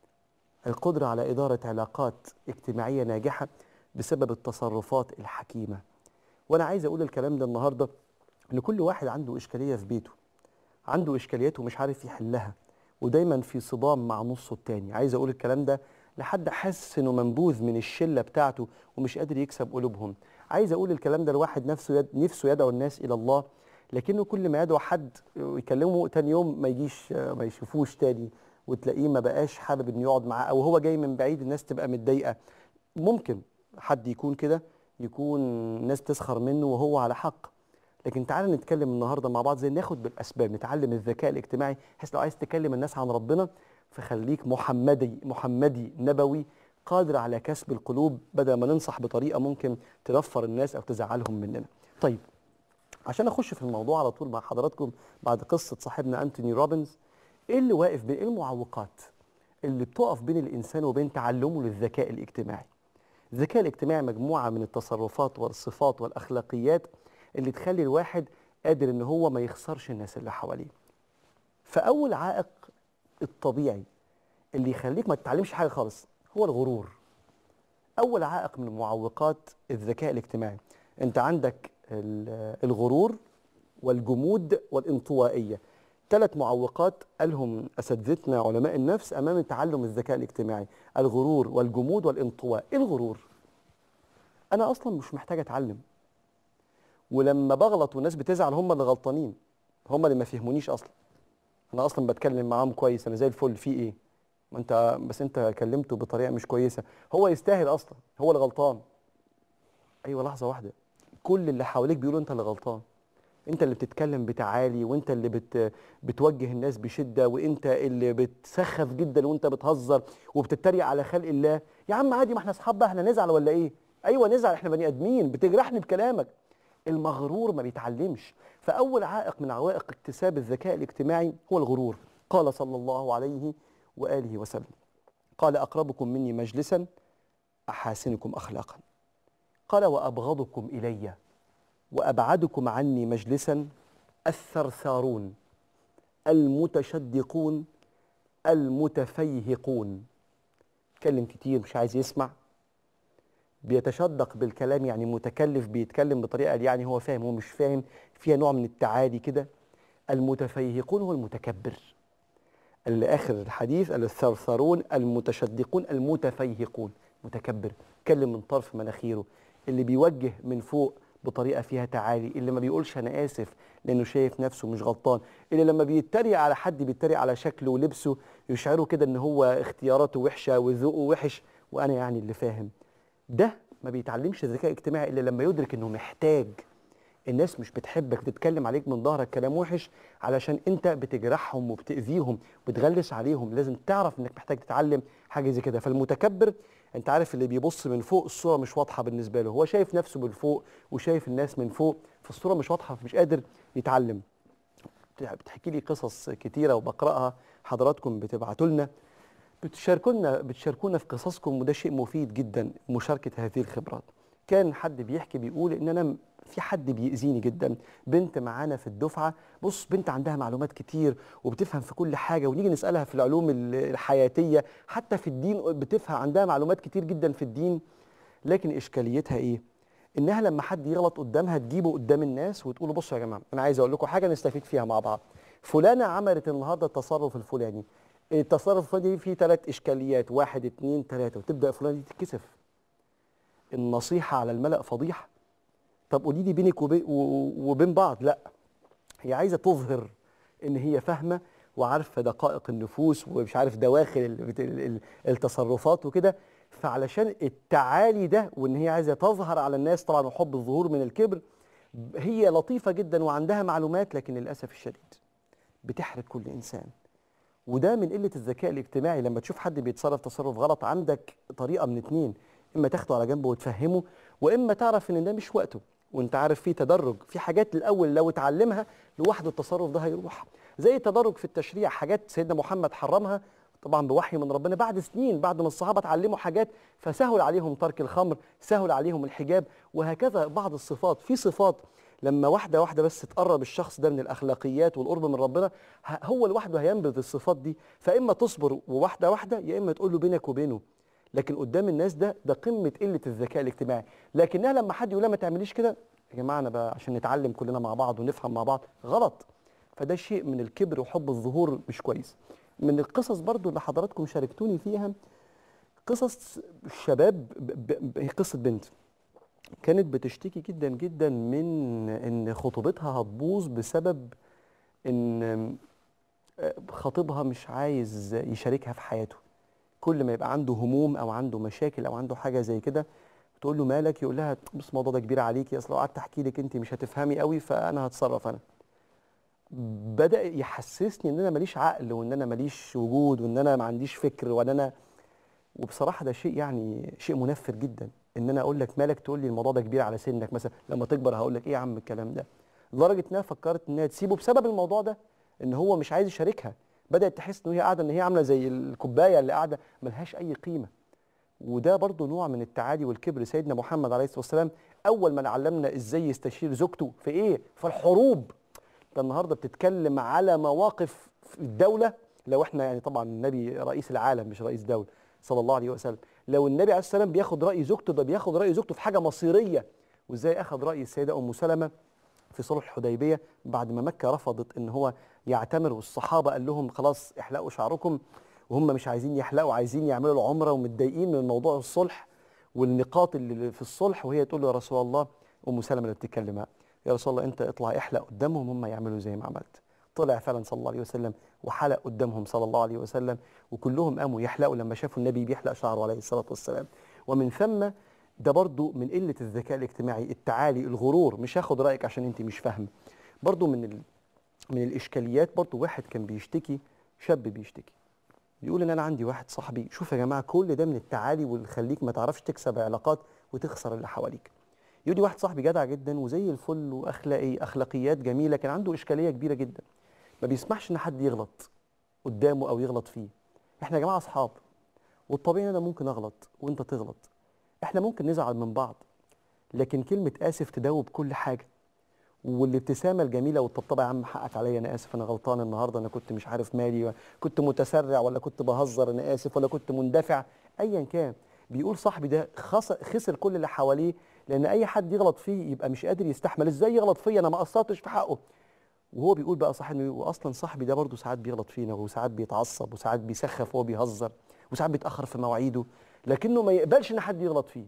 القدرة على إدارة علاقات اجتماعية ناجحة بسبب التصرفات الحكيمة. وأنا عايز أقول الكلام ده النهاردة، إن كل واحد عنده إشكالية في بيته، عنده إشكاليات ومش عارف يحلها، ودايما في صدام مع نصه التاني. عايز أقول الكلام ده لحد حاسس إنه منبوذ من الشلة بتاعته ومش قادر يكسب قلوبهم. عايز أقول الكلام ده لواحد نفسه يد نفسه يدعو الناس إلى الله، لكنه كل ما يدعو حد يكلمه تاني يوم ما يجيش، ما يشوفوش تاني، وتلاقيه ما بقاش حابب انه يقعد معاه، او هو جاي من بعيد الناس تبقى متضايقه. ممكن حد يكون كده، يكون ناس تسخر منه وهو على حق. لكن تعالى نتكلم النهارده مع بعض زي ناخد بالاسباب، نتعلم الذكاء الاجتماعي، بحيث لو عايز تكلم الناس عن ربنا فخليك محمدي محمدي نبوي قادر على كسب القلوب، بدل ما ننصح بطريقه ممكن تنفر الناس او تزعلهم مننا. طيب، عشان اخش في الموضوع على طول مع حضراتكم بعد قصه صاحبنا انتوني روبنز، ايه اللي واقف بين ايه المعوقات اللي بتقف بين الانسان وبين تعلمه للذكاء الاجتماعي؟ الذكاء الاجتماعي مجموعه من التصرفات والصفات والاخلاقيات اللي تخلي الواحد قادر ان هو ما يخسرش الناس اللي حواليه. فاول عائق الطبيعي اللي يخليك ما تتعلمش حاجه خالص هو الغرور. اول عائق من معوقات الذكاء الاجتماعي، انت عندك ال- الغرور والجمود والانطوائيه. ثلاث معوقات قالهم اساتذتنا علماء النفس امام تعلم الذكاء الاجتماعي: الغرور والجمود والانطواء. ايه الغرور؟ انا اصلا مش محتاج اتعلم، ولما بغلط والناس بتزعل هم اللي غلطانين، هم اللي ما فهمونيش اصلا. انا اصلا بتكلم معاهم كويس، انا زي الفل، في ايه؟ ما انت بس انت كلمته بطريقه مش كويسه، هو يستاهل اصلا، هو اللي غلطان. ايوه لحظه واحده، كل اللي حواليك بيقولوا انت اللي غلطان، انت اللي بتتكلم بتعالي، وانت اللي بت بتوجه الناس بشده، وانت اللي بتسخف جدا، وانت بتهزر وبتتريق على خلق الله. يا عم عادي، ما احنا اصحاب بقى، احنا نزعل ولا ايه؟ ايوه نزعل، احنا بني ادمين، بتجرحني بكلامك. المغرور ما بيتعلمش. فاول عائق من عوائق اكتساب الذكاء الاجتماعي هو الغرور. قال صلى الله عليه واله وسلم، قال: اقربكم مني مجلسا احاسنكم اخلاقا. قال: وابغضكم الي وأبعدكم عني مجلسا الثرثارون المتشدقون المتفيهقون. يتكلم كتير مش عايز يسمع، بيتشدق بالكلام يعني متكلف، بيتكلم بطريقة يعني هو فاهم هو مش فاهم، فيها نوع من التعالي كده. المتفيهقون هو المتكبر. اللي آخر الحديث: الثرثارون المتشدقون المتفيهقون. متكبر، يتكلم من طرف مناخيره، اللي بيوجه من فوق بطريقه فيها تعالي، اللي ما بيقولش انا اسف لانه شايف نفسه مش غلطان، اللي لما بيتريق على حد بيتريق على شكله ولبسه يشعره كده ان هو اختياراته وحشه وذوقه وحش، وانا يعني اللي فاهم. ده ما بيتعلمش الذكاء الاجتماعي الا لما يدرك انه محتاج. الناس مش بتحبك تتكلم عليك من ظهرك كلام وحش علشان انت بتجرحهم وبتأذيهم وبتغلس عليهم. لازم تعرف انك محتاج تتعلم حاجه زي كده. فالمتكبر، انت عارف اللي بيبص من فوق الصوره مش واضحه بالنسبه له، هو شايف نفسه من فوق وشايف الناس من فوق، فالصوره مش واضحه فمش قادر يتعلم. بتحكي لي قصص كتيره وبقراها، حضراتكم بتبعتوا لنا، بتشاركونا بتشاركونا في قصصكم، وده شيء مفيد جدا مشاركه هذه الخبرات. كان حد بيحكي بيقول ان انا في حد بيأذيني جدا، بنت معانا في الدفعه، بص بنت عندها معلومات كتير وبتفهم في كل حاجه، ونيجي نسالها في العلوم الحياتيه حتى في الدين بتفهم، عندها معلومات كتير جدا في الدين، لكن اشكاليتها ايه؟ انها لما حد يغلط قدامها تجيبه قدام الناس وتقول له بصوا يا جماعه انا عايز اقول لكم حاجه نستفيد فيها مع بعض. فلانه عملت النهارده التصرف الفلاني، التصرف الفلاني فيه ثلاث اشكاليات، واحد اتنين ثلاثه، وتبدا فلانه دي تتكسف. النصيحه على الملأ فضيحه. طب قولي لي بينك وبين وبين بعض، لا، هي عايزه تظهر ان هي فاهمه وعارفه دقائق النفوس ومش عارف دواخل ال- ال- التصرفات وكده. فعلشان التعالي ده وان هي عايزه تظهر على الناس طبعا، وحب الظهور من الكبر، هي لطيفه جدا وعندها معلومات، لكن للاسف الشديد بتحرج كل انسان. وده من قله الذكاء الاجتماعي. لما تشوف حد بيتصرف تصرف غلط، عندك طريقه من اتنين: اما تاخده على جنب وتفهمه، واما تعرف ان ده مش وقته. وانت عارف في تدرج، في حاجات الاول لو اتعلمها لوحده التصرف ده هيروح. زي التدرج في التشريع، حاجات سيدنا محمد حرمها طبعا بوحي من ربنا بعد سنين، بعد ما الصحابه اتعلموا حاجات فسهل عليهم ترك الخمر، سهل عليهم الحجاب، وهكذا بعض الصفات. في صفات لما واحده واحده بس تقرب الشخص ده من الاخلاقيات والقرب من ربنا، ه- هو لوحده هينبذ الصفات دي. فاما تصبر وواحده واحده، يا اما تقول له بينك وبينه. لكن قدام الناس ده ده قمه قله الذكاء الاجتماعي. لكنها لما حد يقول لها ما تعمليش كده، يا جماعه انا بقى عشان نتعلم كلنا مع بعض ونفهم مع بعض، غلط. فده شيء من الكبر وحب الظهور مش كويس. من القصص برضو اللي حضراتكم شاركتوني فيها، قصص شباب، ب- ب- ب- قصه بنت كانت بتشتكي جدا جدا من ان خطوبتها هتبوظ بسبب ان خطيبها مش عايز يشاركها في حياته. كل ما يبقى عنده هموم او عنده مشاكل او عنده حاجه زي كده، تقول له مالك، يقول لها بص الموضوع ده كبير عليكي، اصل لو قعدت احكي لك انت مش هتفهمي قوي، فانا هتصرف انا. بدأ يحسسني ان انا ماليش عقل، وان انا ماليش وجود، وان انا ما عنديش فكر، وان انا. وبصراحه ده شيء يعني شيء منفر جدا، ان انا اقول لك مالك تقول لي الموضوع ده كبير على سنك مثلا، لما تكبر هقول لك ايه يا عم الكلام ده. لدرجه انها فكرت انها تسيبه بسبب الموضوع ده، ان هو مش عايز يشاركها. بدات تحس ان هي قاعده، ان هي عامله زي الكوبايه اللي قاعده ملهاش اي قيمه. وده برضو نوع من التعالي والكبر. سيدنا محمد عليه الصلاه والسلام اول ما علمنا ازاي يستشير زوجته في ايه؟ في الحروب. ده النهارده بتتكلم على مواقف في الدوله. لو احنا يعني طبعا النبي رئيس العالم مش رئيس دوله صلى الله عليه وسلم، لو النبي عليه السلام بياخد راي زوجته، ده بياخد راي زوجته في حاجه مصيريه. وازاي اخذ راي السيده ام سلمه في صلح الحديبيه بعد ما مكه رفضت ان هو يعتمر، والصحابه قال لهم خلاص احلقوا شعركم، وهم مش عايزين يحلقوا، عايزين يعملوا العمره ومتضايقين من موضوع الصلح والنقاط اللي في الصلح. وهي تقول له يا رسول الله، ام سلمه اللي بتتكلم معاه، يا رسول الله انت اطلع احلق قدامهم، هم يعملوا زي ما عملت. طلع فعلا صلى الله عليه وسلم وحلق قدامهم صلى الله عليه وسلم، وكلهم قاموا يحلقوا لما شافوا النبي بيحلق شعره عليه الصلاه والسلام. ومن ثم ده برضو من قله الذكاء الاجتماعي، التعالي، الغرور، مش هاخد رايك عشان انت مش فاهم. برضو من ال... من الاشكاليات. برضو واحد كان بيشتكي، شاب بيشتكي، بيقول ان انا عندي واحد صاحبي، شوف يا جماعه كل ده من التعالي واللي يخليك ما تعرفش تكسب علاقات وتخسر اللي حواليك. يقول لي واحد صاحبي جدع جدا وزي الفل واخلاقي اخلاقيات جميله، كان عنده اشكاليه كبيره جدا، ما بيسمحش ان حد يغلط قدامه او يغلط فيه. احنا يا جماعه اصحاب، والطبيعي انا ممكن اغلط وانت تغلط، احنا ممكن نزعل من بعض، لكن كلمه اسف تدوب كل حاجه. والابتسامه الجميله والطبطبه، يا عم حقك عليا، انا اسف، انا غلطان النهارده، انا كنت مش عارف مالي، كنت متسرع ولا كنت بهزر، انا اسف، ولا كنت مندفع، ايا كان. بيقول صاحبي ده خس- خسر كل اللي حواليه، لان اي حد يغلط فيه يبقى مش قادر يستحمل، ازاي يغلط فيا، انا ما قصرتش في حقه. وهو بيقول بقى صاحبي، واصلا صاحبي ده برضه ساعات بيغلط فينا، وساعات بيتعصب، وساعات بيسخف وهو بيهزر، وساعات بيتاخر في مواعيده، لكنه ما يقبلش ان حد يغلط فيه.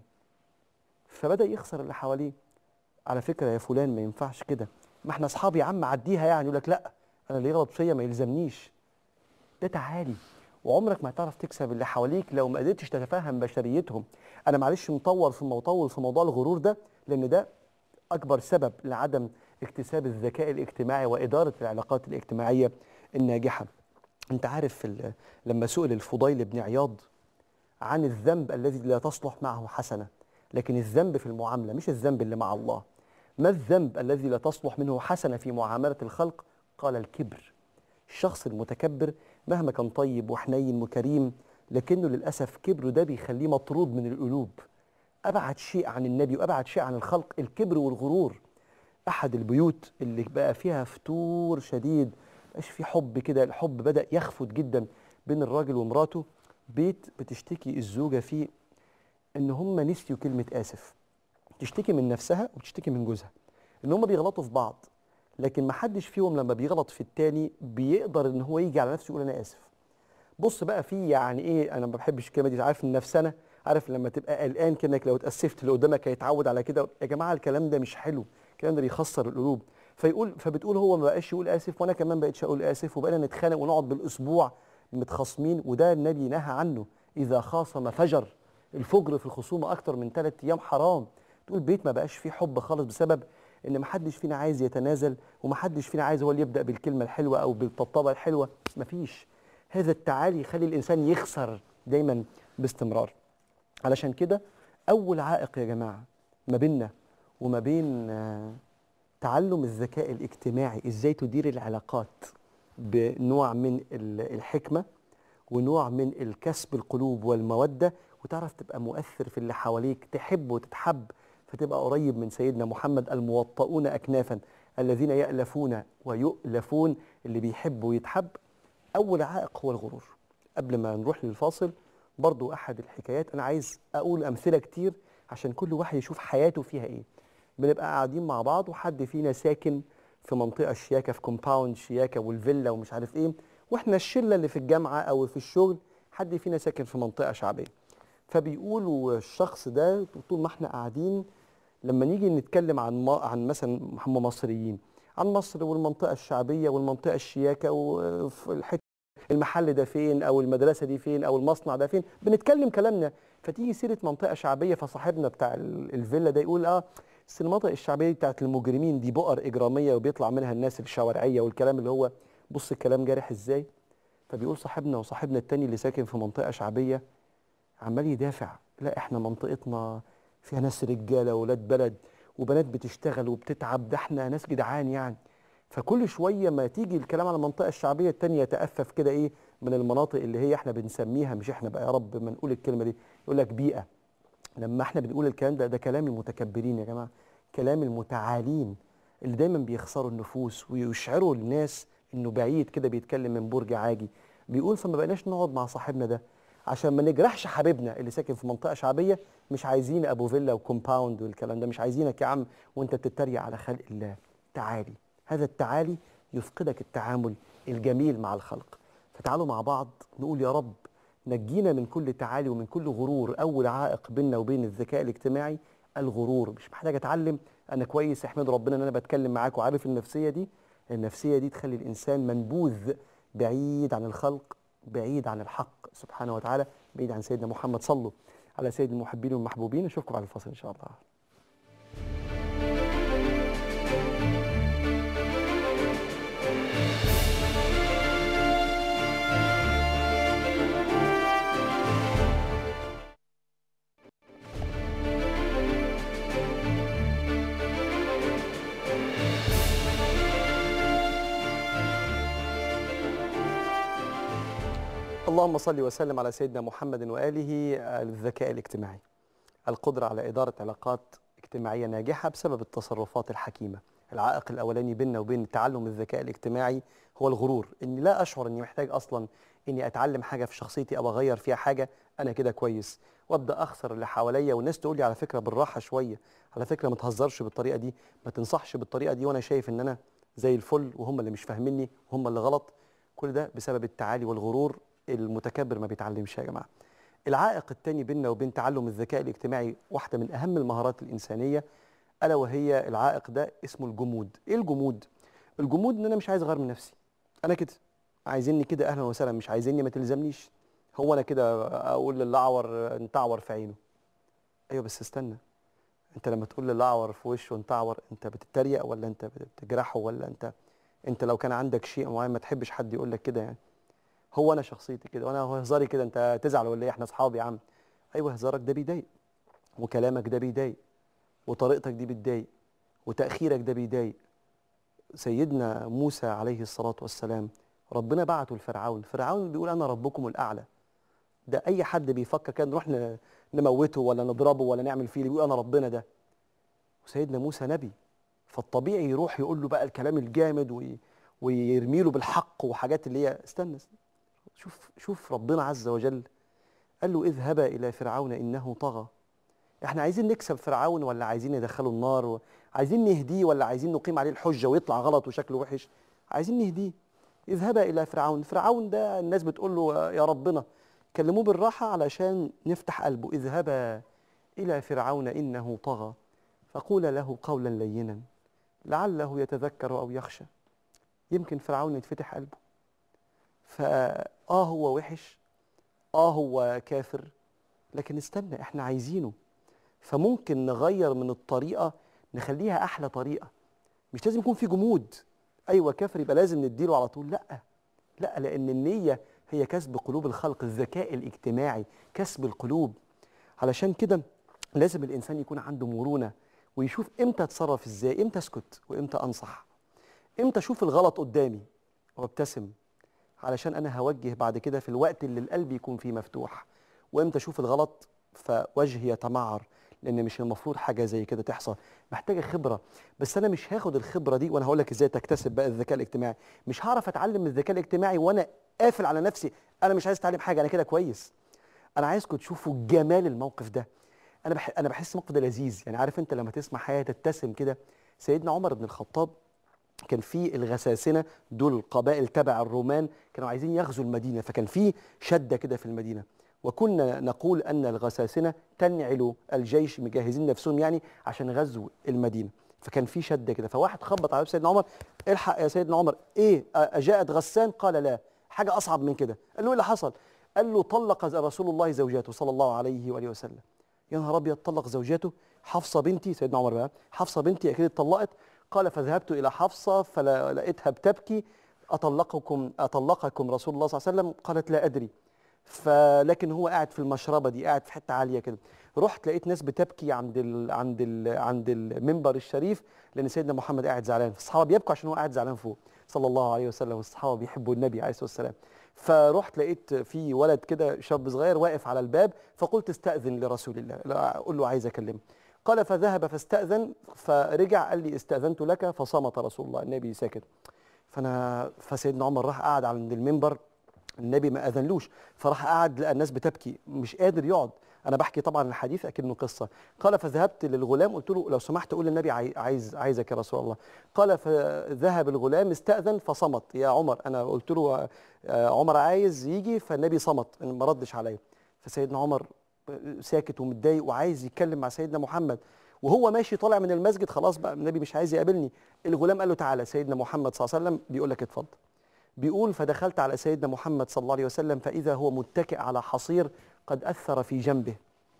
فبدا يخسر اللي حواليه. على فكره يا فلان ما ينفعش كده، ما احنا اصحاب يا عم عديها يعني. يقول لك لا، انا اللي يغلط فيا ما يلزمنيش. ده تعالي. وعمرك ما هتعرف تكسب اللي حواليك لو ما قدرتش تتفهم بشريتهم. انا معلش مطول في مطول في موضوع الغرور ده، لان ده اكبر سبب لعدم اكتساب الذكاء الاجتماعي واداره العلاقات الاجتماعيه الناجحه. انت عارف في ال- لما سئل الفضيل بن عياض عن الذنب الذي لا تصلح معه حسنه، لكن الذنب في المعامله مش الذنب اللي مع الله، ما الذنب الذي لا تصلح منه حسنه في معامله الخلق؟ قال الكبر. الشخص المتكبر مهما كان طيب وحنين وكريم، لكنه للاسف كبره ده بيخليه مطرود من القلوب. ابعد شيء عن النبي وابعد شيء عن الخلق الكبر والغرور. احد البيوت اللي بقى فيها فتور شديد، مش في حب كده، الحب بدا يخفت جدا بين الراجل ومراته. بيت بتشتكي الزوجه فيه ان هم نسيوا كلمه اسف. بتشتكي من نفسها وبتشتكي من جوزها، ان هم بيغلطوا في بعض، لكن ما حدش فيهم لما بيغلط في التاني بيقدر ان هو يجي على نفسه يقول انا اسف. بص بقى في يعني ايه، انا ما بحبش الكلمه دي، عارف النفسنه، عارف لما تبقى قلقان كانك لو اتاسفت اللي قدامك هيتعود على كده. يا جماعه الكلام ده مش حلو، الكلام ده بيخسر القلوب. فيقول فبتقول هو ما بقاش يقول اسف وانا كمان بقيتش اقول اسف، وبقينا نتخانق ونقعد بالاسبوع متخاصمين، وده النبي نهى عنه. اذا خاصم فجر، الفجر في الخصومه اكتر من ثلاث ايام حرام. تقول بيت ما بقاش فيه حب خالص بسبب ان ما حدش فينا عايز يتنازل، وما حدش فينا عايز هو اللي يبدا بالكلمه الحلوه او بالطبطبه الحلوه. مفيش. هذا التعالي يخلي الانسان يخسر دايما باستمرار. علشان كده اول عائق يا جماعه ما بيننا وما بين آه، تعلم الذكاء الاجتماعي، ازاي تدير العلاقات بنوع من ال- الحكمه ونوع من الكسب القلوب والموده، وتعرف تبقى مؤثر في اللي حواليك، تحب وتتحب، فتبقى قريب من سيدنا محمد. الموطؤون اكنافا الذين يألفون ويؤلفون، اللي بيحب ويتحب. أول عائق هو الغرور. قبل ما نروح للفاصل، برضو أحد الحكايات، أنا عايز أقول أمثلة كتير عشان كل واحد يشوف حياته فيها إيه. بنبقى قاعدين مع بعض وحد فينا ساكن في منطقة شياكة، في كومباوند شياكة والفيلا ومش عارف إيه، وإحنا الشلة اللي في الجامعة أو في الشغل حد فينا ساكن في منطقة شعبية. فبيقولوا الشخص ده طول ما إحنا قاعدين لما نيجي نتكلم عن ما عن مثلا هم مصريين، عن مصر والمنطقة الشعبية والمنطقة الشياكة والحتة، المحل ده فين او المدرسه دي فين او المصنع ده فين، بنتكلم كلامنا. فتيجي سيره منطقه شعبيه، فصاحبنا بتاع ال- الفيلا ده يقول اه بس المناطق الشعبيه دي بتاعت المجرمين، دي بؤر اجراميه وبيطلع منها الناس الشوارعيه والكلام اللي هو، بص الكلام جارح ازاي. فبيقول صاحبنا وصاحبنا التاني اللي ساكن في منطقه شعبيه عمال يدافع، لا احنا منطقتنا فيها ناس رجاله واولاد بلد وبنات بتشتغل وبتتعب، ده احنا ناس جدعان يعني. فكل شويه ما تيجي الكلام على المنطقه الشعبيه التانيه يتأفف كده ايه من المناطق اللي هي احنا بنسميها، مش احنا بقى يا رب ما نقول الكلمه دي، يقول لك بيئه. لما احنا بنقول الكلام ده، ده كلام المتكبرين يا جماعه، كلام المتعالين اللي دايما بيخسروا النفوس ويشعروا الناس انه بعيد كده بيتكلم من برج عاجي. بيقول فما بقيناش نقعد مع صاحبنا ده عشان ما نجرحش حبيبنا اللي ساكن في منطقه شعبيه. مش عايزين ابو فيلا وكومباوند والكلام ده، مش عايزينك يا عم وانت بتتريق على خلق الله. تعالي. هذا التعالي يفقدك التعامل الجميل مع الخلق. فتعالوا مع بعض نقول يا رب نجينا من كل تعالي ومن كل غرور. اول عائق بيننا وبين الذكاء الاجتماعي الغرور. مش محتاج اتعلم، انا كويس احمد ربنا ان انا بتكلم معاك وعارف النفسيه دي. النفسيه دي تخلي الانسان منبوذ بعيد عن الخلق، بعيد عن الحق سبحانه وتعالى، بعيد عن سيدنا محمد. صلوا على سيد المحبين والمحبوبين. اشوفكم بعد الفاصل ان شاء الله. اللهم صل وسلم على سيدنا محمد وآله. الذكاء الاجتماعي، القدرة على إدارة علاقات اجتماعية ناجحة بسبب التصرفات الحكيمة. العائق الأولاني بيننا وبين تعلم الذكاء الاجتماعي هو الغرور، إني لا أشعر إني محتاج أصلا إني أتعلم حاجة في شخصيتي أو أغير فيها حاجة، أنا كده كويس، وأبدأ أخسر اللي حواليا. والناس تقول لي على فكرة بالراحة شوية، على فكرة ما تهزرش بالطريقة دي، ما تنصحش بالطريقة دي، وأنا شايف إن أنا زي الفل وهم اللي مش فاهميني وهم اللي غلط. كل ده بسبب التعالي والغرور. المتكبر ما بيتعلمش يا جماعة. العائق الثاني بيننا وبين تعلم الذكاء الاجتماعي، واحدة من أهم المهارات الإنسانية، ألا وهي العائق ده اسمه الجمود. إيه الجمود؟ الجمود إن أنا مش عايز أغير من نفسي. أنا كده عايزيني كده أهلا وسهلا، مش عايزيني ما تلزمنيش. هو أنا كده أقول للأعور انتعور في عينه. أيوه بس استنى، أنت لما تقول للأعور في وشه انتعور، أنت بتتريق ولا أنت بتجرحه ولا أنت أنت لو كان عندك شيء معين ما تحبش حد يقول لك كده يعني. هو انا شخصيتي كده وانا هزاري كده، انت تزعل ولا ايه؟ احنا اصحاب يا عم. ايوه هزارك ده بيضايق، وكلامك ده بيضايق، وطريقتك دي بتضايق، وتاخيرك ده بيضايق. سيدنا موسى عليه الصلاه والسلام ربنا بعته لفرعون، فرعون بيقول انا ربكم الاعلى. ده اي حد بيفكر كده نروح ن- نموته ولا نضربه ولا نعمل فيه اللي بيقول انا ربنا ده. وسيدنا موسى نبي، فالطبيعي يروح يقول له بقى الكلام الجامد وي ويرمي له بالحق وحاجات اللي هي استنى استنى. شوف شوف ربنا عز وجل قال له اذهبا إلى فرعون إنه طغى احنا عايزين نكسب فرعون ولا عايزين ندخله النار؟ عايزين نهديه ولا عايزين نقيم عليه الحجة ويطلع غلط وشكله وحش؟ عايزين نهديه. اذهبا إلى فرعون. فرعون ده الناس بتقول له يا ربنا كلموه بالراحة علشان نفتح قلبه. اذهبا إلى فرعون إنه طغى فقول له قولا لينا لعله يتذكر أو يخشى. يمكن فرعون يتفتح قلبه. فآه هو وحش، آه هو كافر، لكن استنى احنا عايزينه. فممكن نغير من الطريقة نخليها أحلى طريقة. مش لازم يكون في جمود. أيوة كافر يبقى لازم نديله على طول، لأ لأ، لأن النية هي كسب قلوب الخلق، الذكاء الاجتماعي كسب القلوب. علشان كده لازم الإنسان يكون عنده مرونة ويشوف إمتى أتصرف إزاي، إمتى أسكت وإمتى أنصح، إمتى أشوف الغلط قدامي وابتسم علشان أنا هوجه بعد كده في الوقت اللي القلب يكون فيه مفتوح، وإمتى أشوف الغلط فوجهي يتمعر، لأن مش المفروض حاجة زي كده تحصل. محتاجة خبرة. بس أنا مش هاخد الخبرة دي، وأنا هقول لك إزاي تكتسب بقى الذكاء الاجتماعي. مش هعرف أتعلم من الذكاء الاجتماعي وأنا قافل على نفسي. أنا مش عايز أتعلم حاجة، أنا كده كويس. أنا عايزكم تشوفوا جمال الموقف ده. أنا بح... أنا بحس الموقف ده لذيذ. يعني عارف أنت لما تسمع حاجة تبتسم كده. سيدنا عمر بن الخطاب كان في الغساسنة، دول قبائل تبع الرومان، كانوا عايزين يغزوا المدينة، فكان في شدة كده في المدينة. وكنا نقول أن الغساسنة تنعل الجيش، مجهزين نفسهم يعني عشان غزو المدينة. فكان في شدة كده، فواحد خبط على سيدنا عمر: الحق يا سيدنا عمر، إيه أجاءت غسان؟ قال لا. حاجة أصعب من كده. قال له إيه اللي حصل؟ قال له طلق رسول الله زوجاته صلى الله عليه وآله وسلم. يا نهار أبيض، طلق زوجاته؟ حفصة بنتي، سيدنا عمر بقى، حفصة بنتي أكيد اتطلقت. قال فذهبت إلى حفصة فلقيتها بتبكي: أطلقكم أطلقكم رسول الله صلى الله عليه وسلم؟ قالت لا أدري. فلكن هو قاعد في المشربة دي، قاعد في حتة عالية كده. رحت لقيت ناس بتبكي عند ال عند ال عند المنبر الشريف، لأن سيدنا محمد قاعد زعلان. فالصحابة بيبكوا عشان هو قاعد زعلان فوق صلى الله عليه وسلم، والصحابة بيحبوا النبي عليه الصلاة والسلام. فرحت لقيت في ولد كده شاب صغير واقف على الباب، فقلت استأذن لرسول الله، لا أقول له عايز أكلمه. قال فذهب فاستأذن، فرجع قال لي استأذنت لك، فصمت رسول الله، النبي ساكت. فأنا فسيدنا عمر راح قعد عند المنبر، النبي ما أذنلوش، فراح قعد لقى الناس بتبكي مش قادر يقعد. أنا بحكي طبعا الحديث أكنه قصة. قال فذهبت للغلام قلت له لو سمحت قول للنبي عايز عايزك يا رسول الله. قال فذهب الغلام استأذن فصمت. يا عمر، أنا قلت له عمر عايز يجي، فالنبي صمت ما ردش عليا. فسيدنا عمر ساكت ومتضايق وعايز يتكلم مع سيدنا محمد، وهو ماشي طالع من المسجد خلاص بقى النبي مش عايز يقابلني. الغلام قال له تعالى سيدنا محمد صلى الله عليه وسلم بيقول لك اتفضل. بيقول فدخلت على سيدنا محمد صلى الله عليه وسلم فإذا هو متكئ على حصير قد أثر في جنبه.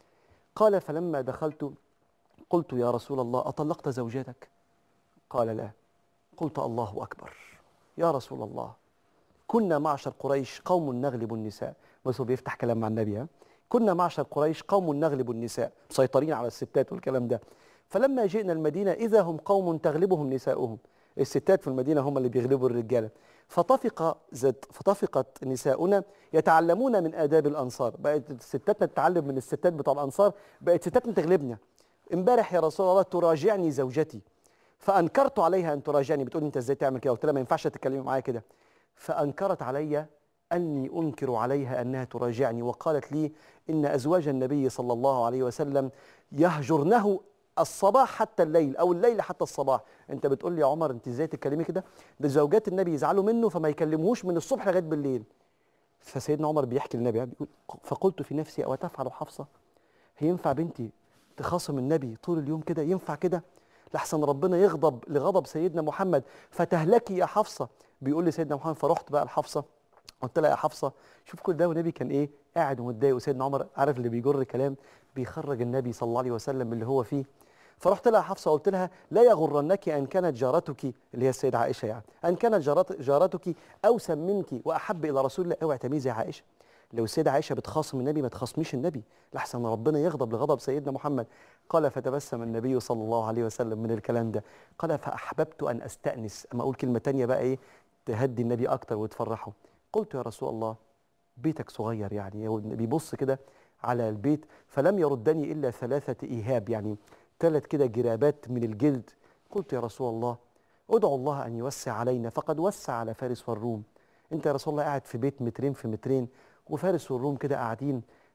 قال فلما دخلت قلت يا رسول الله أطلقت زوجاتك؟ قال لا. قلت الله أكبر يا رسول الله، كنا معشر قريش قوم نغلب النساء. بس هو بيفتح كلام مع النبي، ها؟ كنا معشر قريش قوم نغلب النساء، مسيطرين على الستات والكلام ده. فلما جئنا المدينة إذا هم قوم تغلبهم نساؤهم، الستات في المدينة هم اللي بيغلبوا الرجالة. فطفق زد فطفقت نساؤنا يتعلمون من آداب الأنصار، بقت ستاتنا تتعلم من الستات بتوع الأنصار، بقت ستاتنا تغلبنا. امبارح يا رسول الله تراجعني زوجتي، فأنكرت عليها أن تراجعني. بتقول أنت إزاي تعمل كده؟ قلت لها ما ينفعش تتكلمي معايا كده. فأنكرت علي أني أنكر عليها أنها تراجعني، وقالت لي إن أزواج النبي صلى الله عليه وسلم يهجرنه الصباح حتى الليل، أو الليل حتى الصباح. أنت بتقول لي يا عمر أنت إزاي تتكلمي كده؟ ده زوجات النبي يزعلوا منه فما يكلموش من الصبح لغاية بالليل. فسيدنا عمر بيحكي للنبي بيقول فقلت في نفسي أو تفعل حفصة؟ هي ينفع بنتي تخاصم النبي طول اليوم كده؟ ينفع كده؟ لحسن ربنا يغضب لغضب سيدنا محمد فتهلكي يا حفصة. بيقول لي سيدنا محمد فرحت بقى لحفصة قلت لها يا حفصة شوف كل ده والنبي كان ايه قاعد ومتضايق، وسيدنا عمر عارف اللي بيجر كلام بيخرج النبي صلى الله عليه وسلم اللي هو فيه. فرحت لها حفصة قلت لها لا يغرنك أن كانت جارتك اللي هي السيدة عائشة، يعني أن كانت جارت جارتك أوسم منك وأحب إلى رسول الله. اوعي تميزي يا عائشة، لو السيدة عائشة بتخاصم النبي ما تخاصميش النبي لحسن ربنا يغضب لغضب سيدنا محمد. قال فتبسم النبي صلى الله عليه وسلم من الكلام ده. قال فأحببت أن أستأنس، أما أقول كلمة تانية بقى إيه تهدي النبي أكتر وتفرحه. قلت يا رسول الله بيتك صغير، يعني بيبص كده على البيت فلم يردني إلا ثلاثة إيهاب، يعني ثلاث كده جرابات من الجلد. قلت يا رسول الله ادعو الله أن يوسع علينا فقد وسع على فارس والروم. أنت يا رسول الله قاعد في بيت مترين في مترين، وفارس والروم كده قاعدين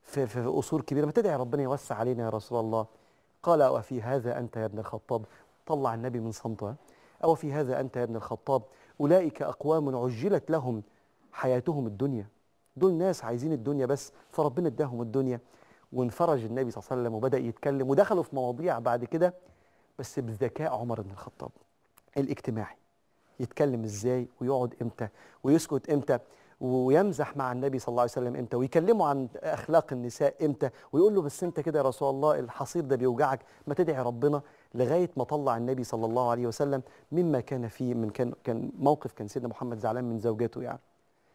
في, في قصور كبيرة، ما تدعي ربنا يوسع علينا يا رسول الله. قال أو في هذا أنت يا ابن الخطاب؟ طلع النبي من صمته. أو في هذا أنت يا ابن الخطاب؟ أولئك أقوام عجلت لهم حياتهم الدنيا. دول ناس عايزين الدنيا بس، فربنا اداهم الدنيا. وانفرج النبي صلى الله عليه وسلم وبدأ يتكلم، ودخلوا في مواضيع بعد كده بس بذكاء عمر بن الخطاب الاجتماعي. يتكلم ازاي ويقعد امتى ويسكت امتى، ويمزح مع النبي صلى الله عليه وسلم امتى، ويكلمه عن اخلاق النساء امتى، ويقول له بس انت كده يا رسول الله الحصير ده بيوجعك، ما تدعي ربنا. لغايه ما طلع النبي صلى الله عليه وسلم مما كان فيه من كان كان موقف، كان سيدنا محمد زعلان من زوجته، يعني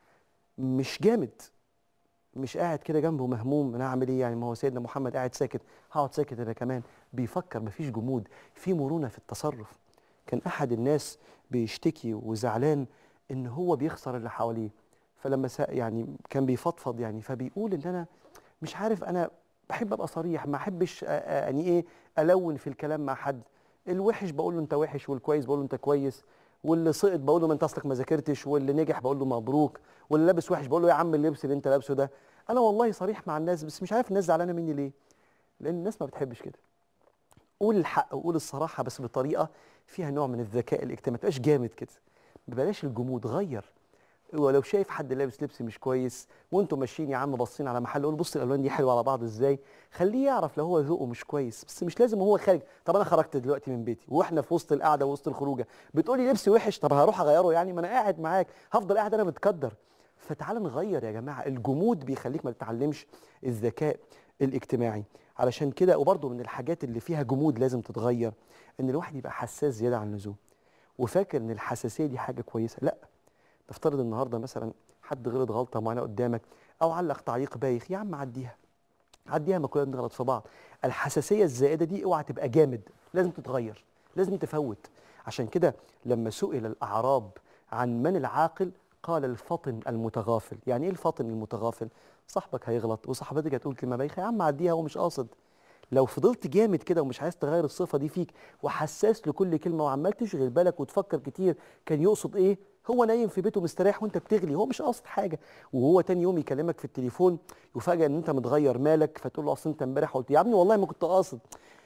مش جامد، مش قاعد كده جنبه مهموم انا اعمل ايه يعني، ما هو سيدنا محمد قاعد ساكت هقعد ساكت انا كمان. بيفكر، مفيش جمود، في مرونه في التصرف. كان احد الناس بيشتكي وزعلان ان هو بيخسر اللي حواليه، فلما يعني كان بيفضفض يعني، فبيقول ان انا مش عارف، انا بحب ابقى صريح، ما احبش يعني ايه الون في الكلام مع حد. الوحش بقول له انت وحش، والكويس بقول له انت كويس، واللي سقط بقول له ما انت اصلك ما ذاكرتش، واللي نجح بقول له مبروك، واللي لابس وحش بقول له يا عم اللبس اللي انت لابسه ده. انا والله صريح مع الناس، بس مش عارف الناس زعلانه مني ليه، لان الناس ما بتحبش كده. قول الحق وقول الصراحه، بس بطريقه فيها نوع من الذكاء الاجتماعي، ما تبقاش جامد كده، بلاش الجمود، غير. ولو شايف حد لابس لبس مش كويس وانتم ماشيين يا عم باصين على محل، قول بص الالوان دي حلوه على بعض ازاي، خليه يعرف لو هو ذوقه مش كويس، بس مش لازم وهو خارج. طب انا خرجت دلوقتي من بيتي واحنا في وسط القعده وسط الخروجه بتقولي لبسي وحش، طب هروح اغيره يعني؟ ما انا قاعد معاك هفضل قاعد انا متكدر. فتعال نغير يا جماعه، الجمود بيخليك ما تتعلمش الذكاء الاجتماعي. علشان كده، وبرده من الحاجات اللي فيها جمود لازم تتغير، ان الواحد يبقى حساس زياده عن اللزوم، وفاكر ان الحساسيه دي حاجه كويسه. لا، تفترض النهارده مثلا حد غلط غلطه معينه قدامك، او علق تعليق بايخ، يا عم عديها عديها، ما كلنا بنغلط في بعض. الحساسيه الزائده دي اوعى تبقى جامد، لازم تتغير، لازم تفوت. عشان كده لما سئل الاعراب عن من العاقل، قال الفطن المتغافل. يعني ايه الفطن المتغافل؟ صاحبك هيغلط وصاحبتك هتقول كلمه بايخه، يا عم عديها هو مش قاصد. لو فضلت جامد كده ومش عايز تغير الصفه دي فيك، وحساس لكل كلمه، وعمال تشغل بالك وتفكر كتير كان يقصد ايه، هو نايم في بيته مستريح وانت بتغلي، هو مش قاصد حاجه. وهو تاني يوم يكلمك في التليفون يفاجئ ان انت متغير مالك، فتقول له اصل انت امبارح قلت يا ابني والله ما كنت قاصد.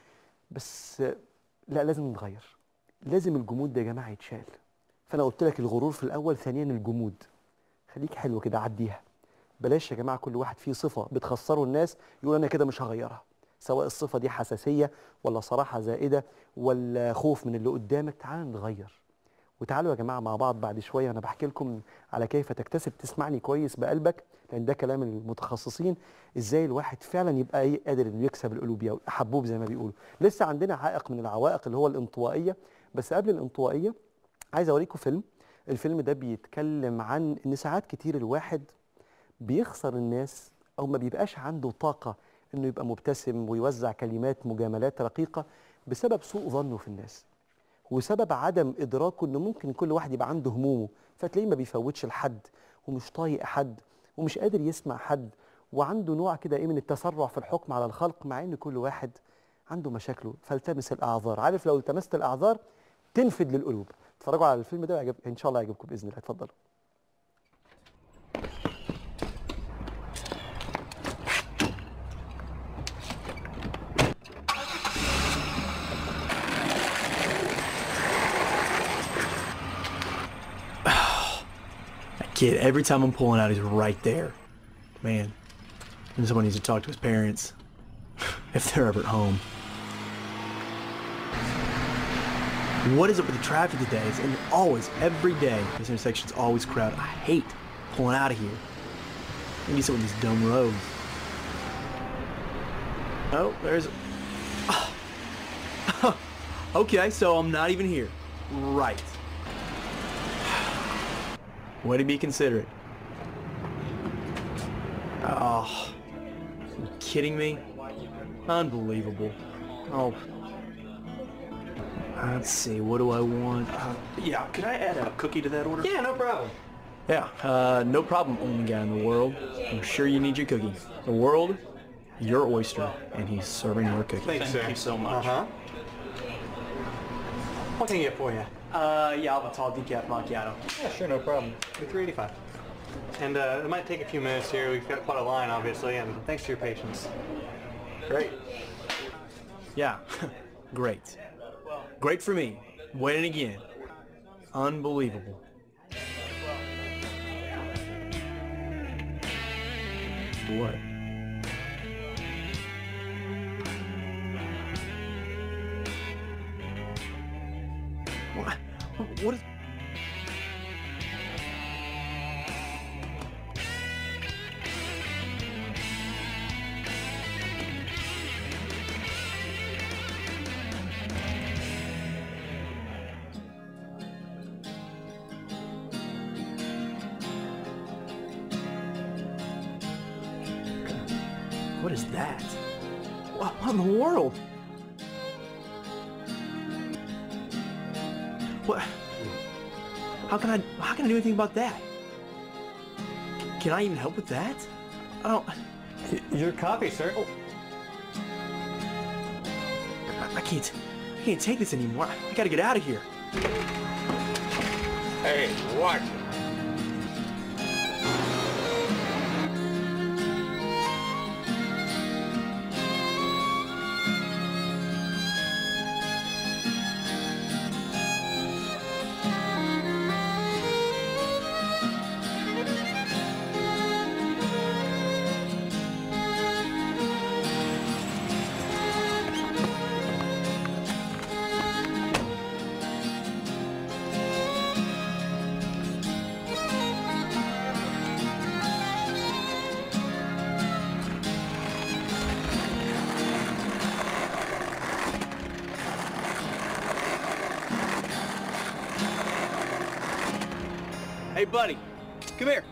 بس لا، لازم نتغير، لازم الجمود ده يا جماعه يتشال. فانا قلت لك الغرور في الاول، ثانيا الجمود. خليك حلو كده، عديها. بلاش يا جماعه كل واحد فيه صفه بتخسره الناس يقول انا كده مش هغيرها، سواء الصفه دي حساسيه ولا صراحه زائده ولا خوف من اللي قدامك. تعالوا نتغير. وتعالوا يا جماعه مع بعض بعد شويه انا بحكي لكم على كيف تكتسب تسمعني كويس بقلبك، لان ده كلام المتخصصين، ازاي الواحد فعلا يبقى ايه قادر انه يكسب القلوب حبوب زي ما بيقولوا. لسه عندنا عائق من العوائق اللي هو الانطوائيه، بس قبل الانطوائيه عايز اوريكم فيلم. الفيلم ده بيتكلم عن ان ساعات كتير الواحد بيخسر الناس، او ما بيبقاش عنده طاقه انه يبقى مبتسم ويوزع كلمات مجاملات رقيقه بسبب سوء ظنه في الناس، وسبب عدم ادراكه انه ممكن كل واحد يبقى عنده همومه، فتلاقيه ما بيفوتش لحد، ومش طايق حد، ومش قادر يسمع حد، وعنده نوع كده ايه من التسرع في الحكم على الخلق، مع ان كل واحد عنده مشاكله. فالتمس الاعذار، عارف لو التمست الاعذار تنفد للقلوب. اتفرجوا على الفيلم ده ويعجب ان شاء الله يعجبكم باذن الله. اتفضلوا. Kid, every time I'm pulling out, he's right there. Man, and someone needs to talk to his parents if they're ever at home. What is it with the traffic today? It's and always, every day, this intersection's always crowded. I hate pulling out of here. I need some of these dumb roads. Oh, there's... Oh. Okay, so I'm not even here. Right. Way to be considerate. Oh, are you kidding me? Unbelievable. Oh, let's see, what do I want? Uh, yeah, could I add a cookie to that order? Yeah, no problem. Yeah, uh, no problem, only guy in the world. I'm sure you need your cookie. The world, your oyster, and he's serving your cookie. Thanks, Thank sir. you so much. Uh-huh. What can I get for you? Uh, yeah, I'll have a tall decaf macchiato. Yeah, sure, no problem. three eighty-five. And uh, it might take a few minutes here. We've got quite a line, obviously, and thanks for your patience. Great. Yeah, great. Great for me. Winning again. Unbelievable. What? What? What is... What is that? What in the world? What? How can I, how can I do anything about that? Can I even help with that? I don't... Your coffee, sir. Oh. I, I can't, I can't take this anymore. I gotta get out of here. Hey, watch it. Hey, buddy, come here.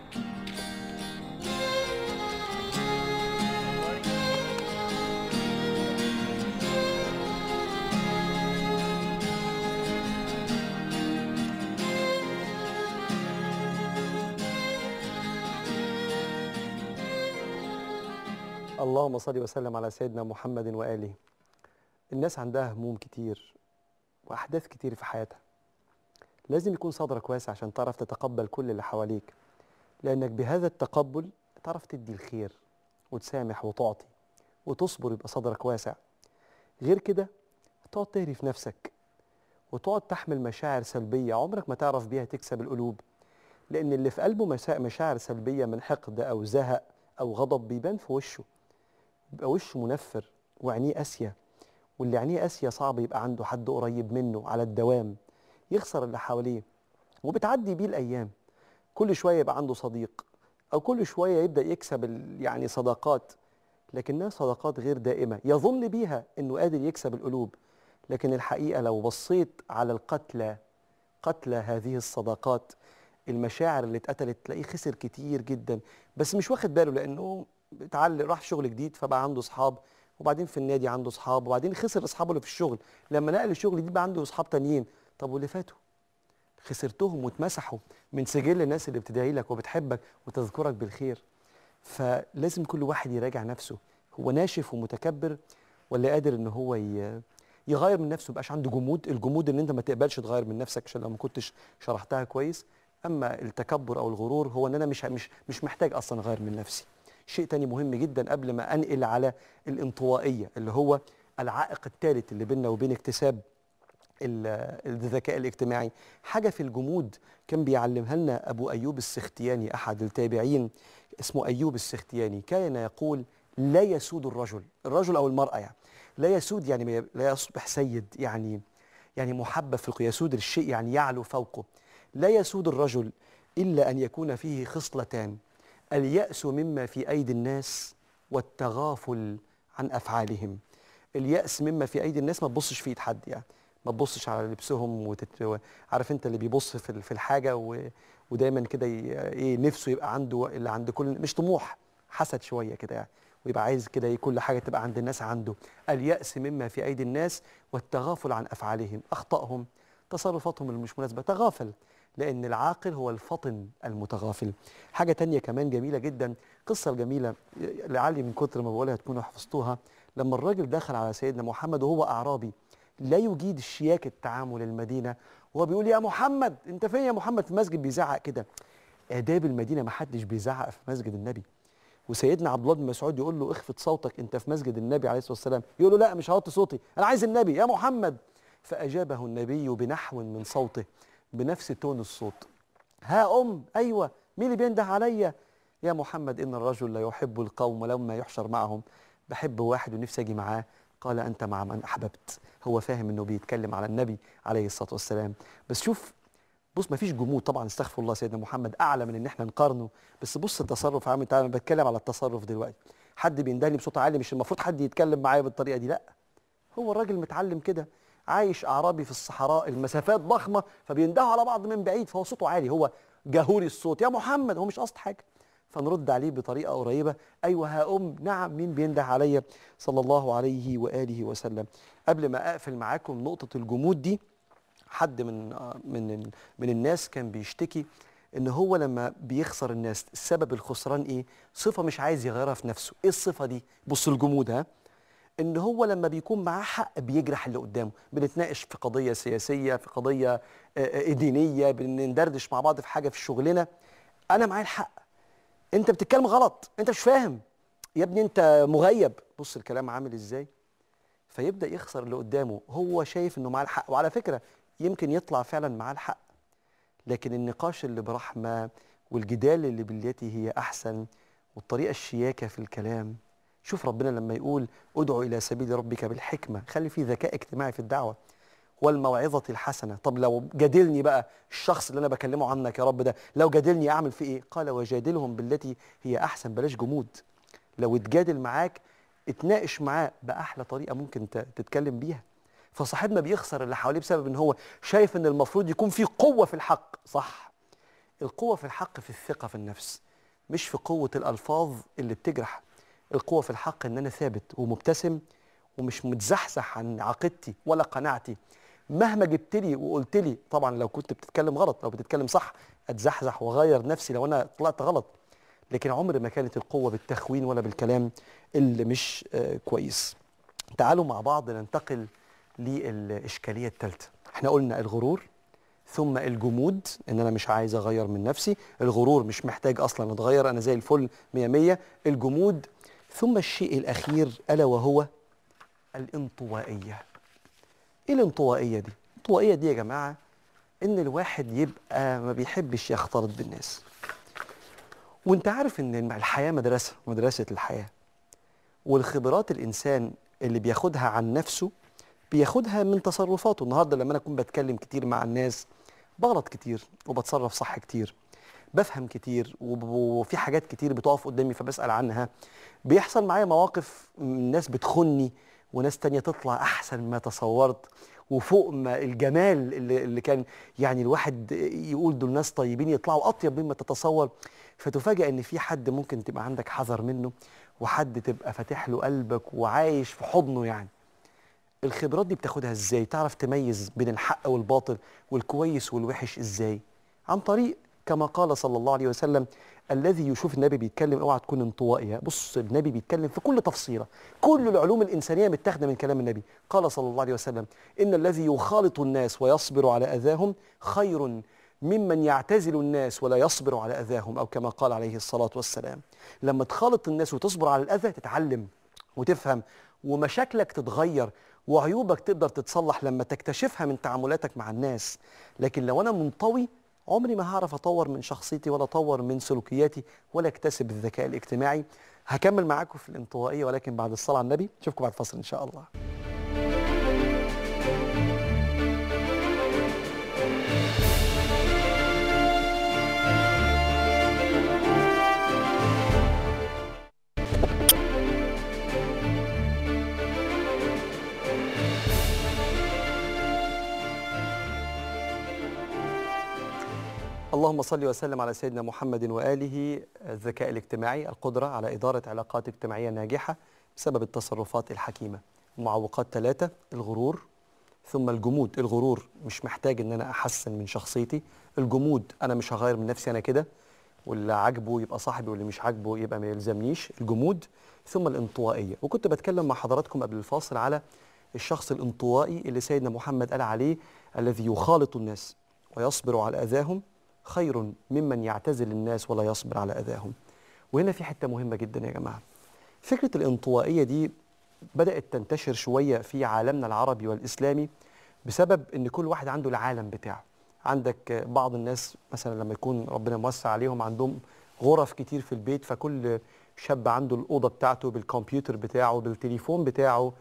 اللهم صل وسلم على سيدنا محمد وآله. الناس عندها هموم كتير وأحداث كتير في حياتها. لازم يكون صدرك واسع عشان تعرف تتقبل كل اللي حواليك، لأنك بهذا التقبل تعرف تدي الخير وتسامح وتعطي وتصبر، يبقى صدرك واسع. غير كده تقعد تهري في نفسك وتقعد تحمل مشاعر سلبية عمرك ما تعرف بيها تكسب القلوب، لأن اللي في قلبه مشاعر سلبية من حقد أو زهق أو غضب بيبان في وشه، بيبقى وشه منفر وعينيه قاسية، واللي عينيه قاسية صعب يبقى عنده حد قريب منه على الدوام، يخسر اللي حواليه وبتعدي بيه الأيام. كل شوية يبقى عنده صديق أو كل شوية يبدأ يكسب يعني صداقات، لكنها صداقات غير دائمة يظن بيها أنه قادر يكسب القلوب، لكن الحقيقة لو بصيت على القتلى قتلى هذه الصداقات، المشاعر اللي اتقتلت تلاقيه خسر كتير جدا، بس مش واخد باله لأنه اتعلق راح شغل جديد فبقى عنده أصحاب، وبعدين في النادي عنده أصحاب، وبعدين خسر أصحابه اللي في الشغل، لما نقل الشغل جديد بقى عنده أصحاب تانيين. طب واللي فاتوا خسرتهم واتمسحوا من سجل الناس اللي بتدعي لك وبتحبك وتذكرك بالخير. فلازم كل واحد يراجع نفسه، هو ناشف ومتكبر ولا قادر ان هو يغير من نفسه، مبقاش عنده جمود. الجمود ان انت ما تقبلش تغير من نفسك، عشان لو ما كنتش شرحتها كويس. اما التكبر او الغرور هو ان انا مش مش مش محتاج اصلا اغير من نفسي. شيء تاني مهم جدا قبل ما انقل على الانطوائيه، اللي هو العائق الثالث اللي بيننا وبين اكتساب الذكاء الاجتماعي، حاجة في الجمود كان بيعلمها لنا أبو أيوب السختياني أحد التابعين، اسمه أيوب السختياني. كان يقول: لا يسود الرجل، الرجل أو المرأة يعني، لا يسود يعني لا يصبح سيد، يعني يعني محبب في القياس، يسود الشيء يعني يعلو فوقه. لا يسود الرجل إلا أن يكون فيه خصلتان: اليأس مما في أيدي الناس والتغافل عن أفعالهم. اليأس مما في أيدي الناس، ما تبصش في إيد حد، يعني ما تبصش على لبسهم وتت... عارف انت اللي بيبص في في الحاجه و... ودايما كده ي... ايه نفسه يبقى عنده اللي عند كل، مش طموح، حسد شويه كده يعني، ويبقى عايز كده ايه كل حاجه تبقى عند الناس عنده. اليأس مما في ايدي الناس والتغافل عن افعالهم، اخطائهم، تصرفاتهم اللي مش مناسبه، تغافل، لان العاقل هو الفطن المتغافل. حاجه تانية كمان جميله جدا، قصه جميله لعلي من كتر ما بقولها تكونوا حفظتوها. لما الراجل دخل على سيدنا محمد وهو اعرابي لا يجيد الشياكة التعامل المدينة، وهو بيقول: يا محمد انت فين يا محمد؟ في المسجد بيزعق كده. آداب المدينة ما حدش بيزعق في مسجد النبي. وسيدنا عبد الله بن مسعود يقول له اخفض صوتك انت في مسجد النبي عليه الصلاه والسلام، يقول له لا مش هوطي صوتي، انا عايز النبي يا محمد. فاجابه النبي بنحو من صوته، بنفس تون الصوت. ها ام، ايوه، مين اللي بينده عليا؟ يا محمد ان الرجل لا يحب القوم ولما يحشر معهم. بحب واحد ونفسي اجي معاه. قال انت مع من احببت. هو فاهم انه بيتكلم على النبي عليه الصلاه والسلام. بس شوف، بص، مفيش جمود طبعا، استغفر الله، سيدنا محمد اعلى من ان احنا نقارنه، بس بص التصرف عامل. تعالى انا بتكلم على التصرف دلوقتي. حد بيندهني بصوت عالي، مش المفروض حد يتكلم معايا بالطريقه دي، لا. هو الراجل متعلم كده، عايش اعرابي في الصحراء، المسافات ضخمه، فبيندهوا على بعض من بعيد، فهو صوته عالي، هو جهوري الصوت، يا محمد، هو مش قصد حاجه. فنرد عليه بطريقه قريبه، ايوه ها ام، نعم، مين بينده عليا؟ صلى الله عليه واله وسلم. قبل ما اقفل معاكم نقطه الجمود دي، حد من من من الناس كان بيشتكي ان هو لما بيخسر الناس سبب الخسران ايه؟ صفه مش عايز يغيرها في نفسه. ايه الصفه دي؟ بص الجمود، ها، ان هو لما بيكون معاه حق بيجرح اللي قدامه. بنتناقش في قضيه سياسيه، في قضيه آه، آه، دينيه، بندردش مع بعض في حاجه في شغلنا، انا معايا الحق، انت بتتكلم غلط، انت مش فاهم يا ابني، انت مغيب. بص الكلام عامل ازاي. فيبدا يخسر اللي قدامه، هو شايف انه معاه الحق، وعلى فكره يمكن يطلع فعلا معاه الحق، لكن النقاش اللي برحمه والجدال اللي بالتي هي احسن والطريقه الشياكه في الكلام. شوف ربنا لما يقول ادعو الى سبيل ربك بالحكمه، خلي في ذكاء اجتماعي في الدعوه، والموعظه الحسنه. طب لو جادلني بقى الشخص اللي انا بكلمه عنك يا رب ده، لو جادلني اعمل فيه ايه؟ قال وجادلهم بالتي هي احسن. بلاش جمود. لو اتجادل معاك اتناقش معاه باحلى طريقه ممكن تتكلم بيها. فصاحبنا بيخسر اللي حواليه بسبب ان هو شايف ان المفروض يكون في قوه في الحق. صح، القوه في الحق في الثقه في النفس، مش في قوه الالفاظ اللي بتجرح. القوه في الحق ان انا ثابت ومبتسم ومش متزحزح عن عقيدتي ولا قناعتي. مهما جبت لي وقلت لي، طبعا لو كنت بتتكلم غلط، لو بتتكلم صح اتزحزح واغير نفسي لو انا طلعت غلط، لكن عمر ما كانت القوه بالتخوين ولا بالكلام اللي مش آه كويس. تعالوا مع بعض ننتقل للإشكالية الثالثة. احنا قلنا الغرور، ثم الجمود، ان انا مش عايز اغير من نفسي. الغرور مش محتاج اصلا اتغير، انا زي الفل مية مية. الجمود، ثم الشيء الاخير الا وهو الانطوائية. ايه الانطوائية دي؟ الانطوائية دي يا جماعة ان الواحد يبقى ما بيحبش يختلط بالناس. وانت عارف ان الحياة مدرسة، مدرسة الحياة، والخبرات الانسان اللي بياخدها عن نفسه بياخدها من تصرفاته. النهارده لما انا اكون بتكلم كتير مع الناس بغلط كتير وبتصرف صح كتير، بفهم كتير وفي حاجات كتير بتقف قدامي فبسأل عنها. بيحصل معايا مواقف ناس بتخني وناس تانية تطلع احسن ما تصورت وفوق ما الجمال اللي, اللي كان يعني الواحد يقول دول ناس طيبين يطلعوا اطيب مما تتصور. فتفاجأ ان في حد ممكن تبقى عندك حذر منه وحد تبقى فاتح له قلبك وعايش في حضنه. يعني الخبرات دي بتاخدها ازاي؟ تعرف تميز بين الحق والباطل والكويس والوحش ازاي؟ عن طريق كما قال صلى الله عليه وسلم الذي يشوف النبي بيتكلم اوعى تكون انطوائي. بص النبي بيتكلم في كل تفصيله، كل العلوم الانسانيه متاخده من كلام النبي. قال صلى الله عليه وسلم ان الذي يخالط الناس ويصبر على اذاهم خير ممن يعتزل الناس ولا يصبر على اذاهم، او كما قال عليه الصلاه والسلام. لما تخالط الناس وتصبر على الاذى تتعلم وتفهم ومشاكلك تتغير وعيوبك تقدر تتصلح لما تكتشفها من تعاملاتك مع الناس. لكن لو انا منطوي عمري ما هعرف اطور من شخصيتي ولا اطور من سلوكياتي ولا اكتسب الذكاء الاجتماعي. هكمل معاكم في الانطوائيه ولكن بعد الصلاه على النبي. اشوفكم بعد فاصل ان شاء الله. اللهم صل وسلم على سيدنا محمد وآله. الذكاء الاجتماعي، القدرة على إدارة علاقات اجتماعية ناجحة بسبب التصرفات الحكيمة. المعوقات ثلاثة: الغرور، ثم الجمود. الغرور مش محتاج ان انا احسن من شخصيتي. الجمود انا مش هغير من نفسي، انا كده، واللي عاجبه يبقى صاحبي واللي مش عاجبه يبقى ما يلزمنيش. الجمود. ثم الانطوائية. وكنت بتكلم مع حضراتكم قبل الفاصل على الشخص الانطوائي اللي سيدنا محمد قال عليه الذي يخالط الناس ويصبر على أذاهم خير ممن يعتزل الناس ولا يصبر على أذاهم. وهنا في حتة مهمة جدا يا جماعة. فكرة الانطوائية دي بدأت تنتشر شوية في عالمنا العربي والإسلامي بسبب إن كل واحد عنده العالم بتاعه. عندك بعض الناس مثلا لما يكون ربنا موسع عليهم عندهم غرف كتير في البيت، فكل شاب عنده الأوضة بتاعته بالكمبيوتر بتاعه بالتليفون بتاعه.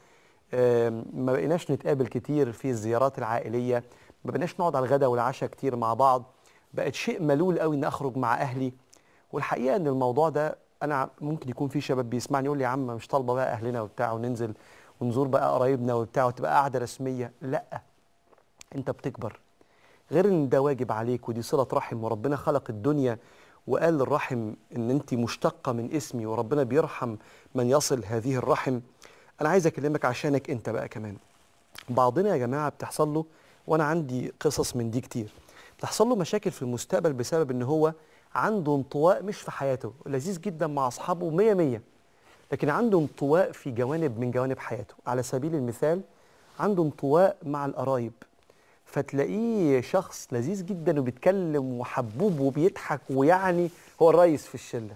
ما بقيناش نتقابل كتير في الزيارات العائلية، ما بقيناش نقعد على الغداء والعشاء كتير مع بعض. بقت شيء ملول قوي إن أخرج مع أهلي. والحقيقة إن الموضوع ده أنا ممكن يكون في شباب بيسمعني يقول لي يا عم مش طالبة بقى أهلنا وبتاع وننزل ونزور بقى قرايبنا وبتاع وتبقى قاعدة رسمية. لأ، أنت بتكبر، غير إن ده واجب عليك ودي صلة رحم، وربنا خلق الدنيا وقال للرحم إن أنت مشتقة من اسمي، وربنا بيرحم من يصل هذه الرحم. أنا عايز أكلمك عشانك أنت بقى كمان. بعضنا يا جماعة بتحصل له، وأنا عندي قصص من دي كتير، بتحصل له مشاكل في المستقبل بسبب إن هو عنده انطواء مش في حياته، لذيذ جدا مع أصحابه مية مية، لكن عنده انطواء في جوانب من جوانب حياته. على سبيل المثال عنده انطواء مع القرايب، فتلاقيه شخص لذيذ جدا وبيتكلم وحبوب وبيضحك ويعني هو الريس في الشلة،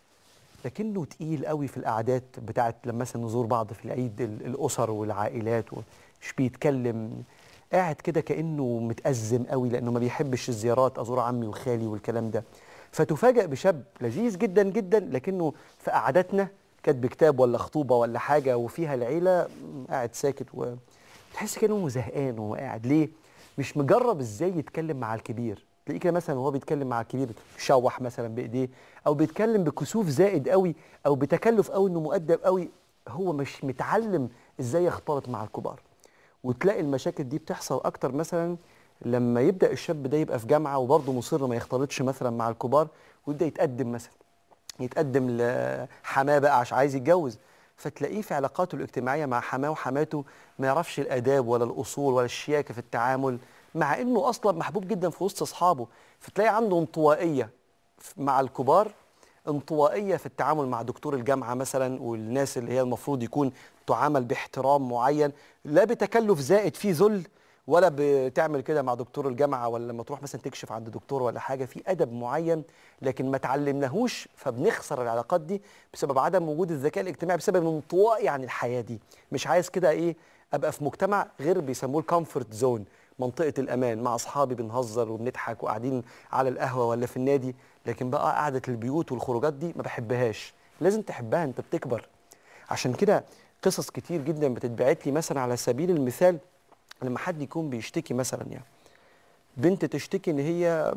لكنه تقيل قوي في القعدات بتاعت لما مثلا نزور بعض في العيد الأسر والعائلات، مش بيتكلم، قاعد كده كأنه متأزم قوي لأنه ما بيحبش الزيارات، أزور عمي وخالي والكلام ده. فتفاجأ بشاب لذيذ جدا جدا لكنه في قعداتنا كاتب كتاب ولا خطوبة ولا حاجة وفيها العيلة قاعد ساكت، وتحس كأنه زهقان وهو قاعد. ليه؟ مش مجرب ازاي يتكلم مع الكبير. تلاقيه كده مثلا وهو بيتكلم مع الكبير شوح مثلا بايديه، او بيتكلم بكسوف زائد قوي او بتكلف قوي انه مؤدب قوي، هو مش متعلم ازاي يختلط مع الكبار. وتلاقي المشاكل دي بتحصل اكتر مثلا لما يبدا الشاب ده يبقى في جامعه وبرضه مصر ما يختلطش مثلا مع الكبار، ويبدا يتقدم مثلا يتقدم لحماه بقى عشان عايز يتجوز، فتلاقيه في علاقاته الاجتماعيه مع حماه وحماته ما يعرفش الاداب ولا الاصول ولا الشياكه في التعامل، مع انه اصلا محبوب جدا في وسط اصحابه. فتلاقي عنده انطوائيه مع الكبار، انطوائيه في التعامل مع دكتور الجامعه مثلا والناس اللي هي المفروض يكون تعامل باحترام معين، لا بتكلف زائد فيه ذل، ولا بتعمل كده مع دكتور الجامعه، ولا لما تروح مثلا تكشف عند دكتور ولا حاجه في ادب معين لكن ما تعلمناهوش، فبنخسر العلاقات دي بسبب عدم وجود الذكاء الاجتماعي، بسبب انطوائي عن الحياه دي. مش عايز كده ايه ابقى في مجتمع غير بيسموه الكومفورت زون، منطقه الامان، مع اصحابي بنهزر وبنضحك وقاعدين على القهوه ولا في النادي، لكن بقى قعده البيوت والخروجات دي ما بحبهاش. لازم تحبها، انت بتكبر. عشان كده قصص كتير جدا بتتبعت لي مثلا على سبيل المثال لما حد يكون بيشتكي مثلا، يعني بنت تشتكي ان هي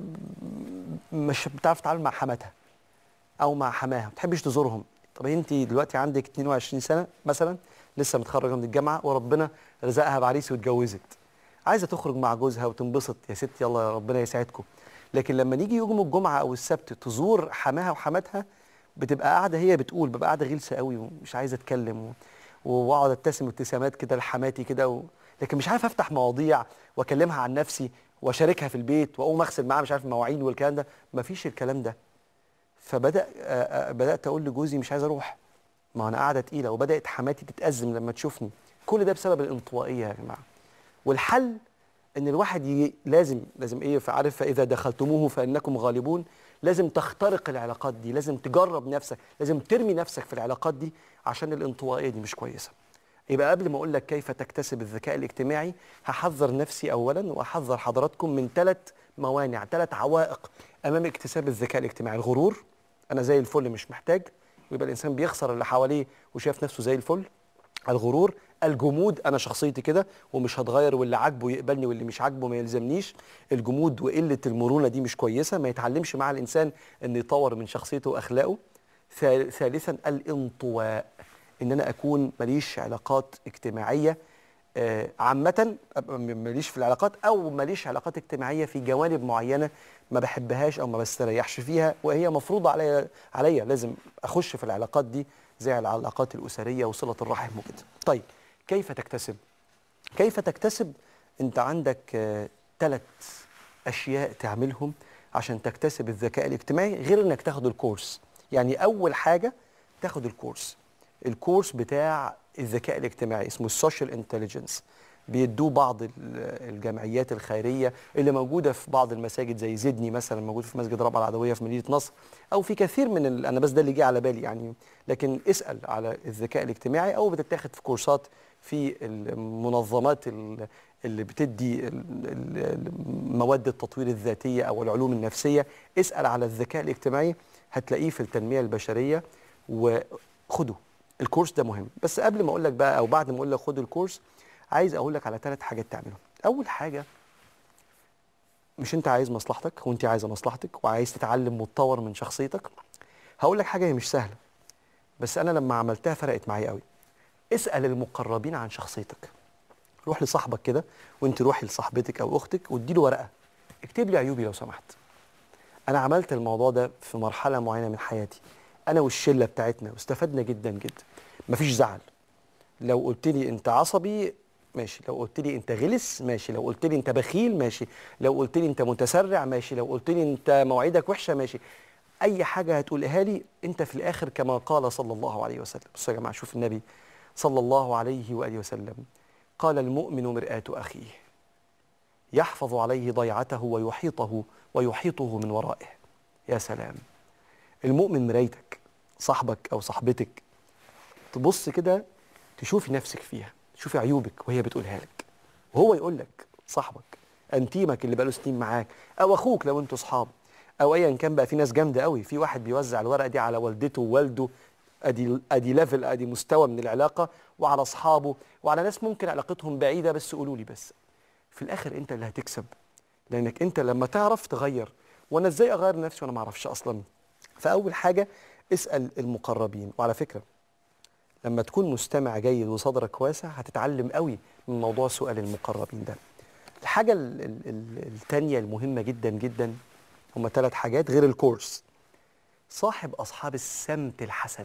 مش بتعرف تتعامل مع حماتها او مع حماها، ما بتحبش تزورهم. طب انت دلوقتي عندك اتنين وعشرين سنه مثلا، لسه متخرجه من الجامعه وربنا رزقها بعريس واتجوزت، عايزه تخرج مع جوزها وتنبسط، يا ستي يلا يا ربنا يسعدكم. لكن لما نيجي يوم الجمعه او السبت تزور حماها وحماتها، بتبقى قاعده هي بتقول ببقى قاعده غلسه قوي ومش عايزه اتكلم واقعد ابتسم ابتسامات كده لحماتي كده و... لكن مش عارف افتح مواضيع واكلمها عن نفسي واشاركها في البيت واقوم اغسل معاها مش عارف المواعين والكلام ده، مفيش الكلام ده. فبدا بدات اقول لجوزي مش عايز اروح، ما انا قاعده تقيله، وبدات حماتي تتازم لما تشوفني. كل ده بسبب الانطوائيه يا جماعه. والحل ان الواحد ي... لازم لازم ايه، فعارف فاذا دخلتموه فانكم غالبون، لازم تخترق العلاقات دي، لازم تجرب نفسك، لازم ترمي نفسك في العلاقات دي عشان الانطوائيه دي مش كويسه. يبقى قبل ما اقول لك كيف تكتسب الذكاء الاجتماعي، هحذر نفسي اولا واحذر حضراتكم من ثلاث موانع، ثلاث عوائق امام اكتساب الذكاء الاجتماعي. الغرور، انا زي الفل مش محتاج، ويبقى الانسان بيخسر اللي حواليه وشايف نفسه زي الفل. الغرور. الجمود، انا شخصيتي كده ومش هتغير، واللي عاجبه يقبلني واللي مش عاجبه ما يلزمنيش. الجمود وقله المرونه دي مش كويسه، ما يتعلمش مع الانسان ان يطور من شخصيته واخلاقه. ثالثا الانطواء، ان انا اكون ماليش علاقات اجتماعيه آه عامه، ماليش في العلاقات او ماليش علاقات اجتماعيه في جوانب معينه ما بحبهاش او ما بستريحش فيها، وهي مفروضه عليا عليا لازم اخش في العلاقات دي زي العلاقات الاسريه وصله الرحم وكده. طيب كيف تكتسب؟ كيف تكتسب؟ انت عندك ثلاث آه اشياء تعملهم عشان تكتسب الذكاء الاجتماعي غير انك تاخد الكورس. يعني اول حاجه تاخد الكورس، الكورس بتاع الذكاء الاجتماعي اسمه السوشيال انتليجنس. بيدوه بعض ال- الجمعيات الخيريه اللي موجوده في بعض المساجد زي زدني مثلا، موجود في مسجد رابعه العدويه في مدينه نصر، او في كثير من ال... انا بس ده اللي جه على بالي يعني. لكن اسال على الذكاء الاجتماعي او بتتاخد في كورسات في المنظمات ال- اللي بتدي ال- ال- مواد التطوير الذاتيه او العلوم النفسيه. اسال على الذكاء الاجتماعي هتلاقيه في التنميه البشريه، وخده الكورس ده مهم. بس قبل ما اقول لك بقى او بعد ما اقول لك خد الكورس، عايز اقول لك على ثلاث حاجات تعملهم. اول حاجه، مش انت عايز مصلحتك وانت عايزه مصلحتك وعايز تتعلم وتطور من شخصيتك، هقول لك حاجه هي مش سهله بس انا لما عملتها فرقت معايا قوي. اسال المقربين عن شخصيتك. روح لصاحبك كده وانت روحي لصاحبتك او اختك واديله ورقه، اكتب لي عيوبي لو سمحت. انا عملت الموضوع ده في مرحله معينه من حياتي انا والشله بتاعتنا واستفدنا جدا جدا. مفيش زعل. لو قلت لي انت عصبي ماشي، لو قلت لي انت غلس ماشي، لو قلت لي انت بخيل ماشي، لو قلت لي انت متسرع ماشي، لو قلت لي انت مواعيدك وحشه ماشي. اي حاجه هتقولها لي انت في الاخر كما قال صلى الله عليه وسلم. بصوا يا جماعه، شوف النبي صلى الله عليه واله وسلم قال: المؤمن مرآة اخيه يحفظ عليه ضيعته ويحيطه ويحيطه من ورائه. يا سلام. المؤمن مرايتك، صاحبك او صاحبتك تبص كده تشوفي نفسك فيها، تشوفي عيوبك وهي بتقولها لك، وهو يقول لك صاحبك انتيمك اللي بقاله سنين معاك، او اخوك لو انتوا اصحاب، او ايا كان. بقى في ناس جامده قوي، في واحد بيوزع الورقه دي على والدته ووالده، ادي ادي ليفل، ادي مستوى من العلاقه، وعلى اصحابه وعلى ناس ممكن علاقتهم بعيده بس قولوا لي بس. في الاخر انت اللي هتكسب، لانك انت لما تعرف تغير. وانا ازاي اغير نفسي وانا ما اعرفش اصلا؟ فاول حاجه اسال المقربين. وعلى فكره لما تكون مستمع جيد وصدرك واسع هتتعلم قوي من موضوع سؤال المقربين ده. الحاجة ال- ال- ال- التانية المهمة جدا جدا، هما ثلاث حاجات غير الكورس. صاحب أصحاب السمت الحسن.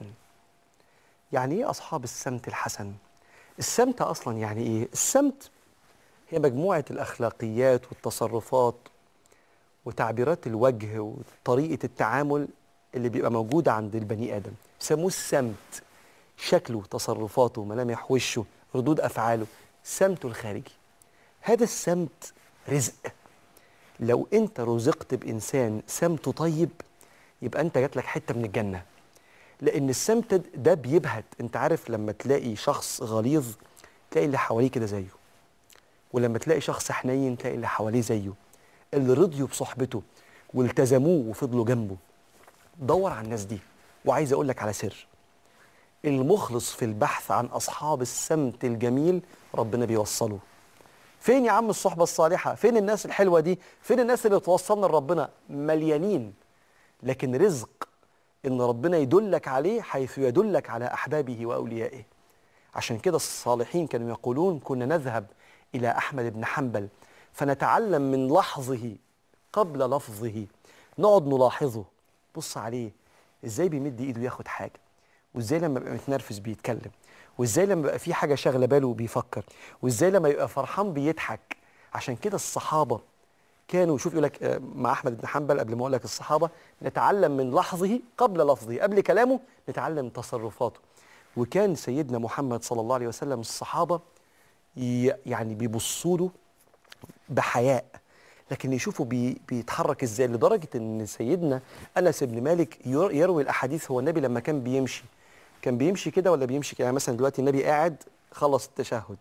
يعني إيه أصحاب السمت الحسن؟ السمت أصلا يعني إيه؟ السمت هي مجموعة الأخلاقيات والتصرفات وتعبيرات الوجه وطريقة التعامل اللي بيبقى موجودة عند البني آدم، يسموه السمت. شكله، تصرفاته، ملامح وشه، ردود أفعاله، سمته الخارجي. هذا السمت رزق. لو أنت رزقت بإنسان سمته طيب يبقى أنت جات لك حتة من الجنة. لأن السمت ده بيبهت. أنت عارف لما تلاقي شخص غليظ تلاقي اللي حواليه كده زيه، ولما تلاقي شخص حنين تلاقي اللي حواليه زيه، اللي رضيوا بصحبته والتزموه وفضلوا جنبه. دور على الناس دي. وعايز أقول لك على سر، المخلص في البحث عن أصحاب السمت الجميل ربنا بيوصله. فين يا عم الصحبة الصالحة؟ فين الناس الحلوة دي؟ فين الناس اللي توصلنا لربنا؟ مليانين. لكن رزق إن ربنا يدلك عليه حيث يدلك على أحبابه وأوليائه. عشان كده الصالحين كانوا يقولون: كنا نذهب إلى أحمد بن حنبل فنتعلم من لحظه قبل لفظه. نقعد نلاحظه، بص عليه إزاي بيمد إيده ياخد حاجة، وإزاي لما بيبقى متنرفز بيتكلم، وإزاي لما بيبقى في حاجة شاغلة باله بيفكر، وإزاي لما يبقى فرحان بيضحك. عشان كده الصحابة كانوا، شوف يقول لك مع أحمد بن حنبل قبل ما أقول لك الصحابة: نتعلم من لحظه قبل لفظه، قبل كلامه نتعلم تصرفاته. وكان سيدنا محمد صلى الله عليه وسلم الصحابة يعني بيبصوا له بحياء، لكن يشوفوا بي بيتحرك ازاي، لدرجة ان سيدنا أنس بن مالك يروي الأحاديث. هو النبي لما كان بيمشي كان بيمشي كده ولا بيمشي كده؟ يعني مثلا دلوقتي النبي قاعد خلص التشهد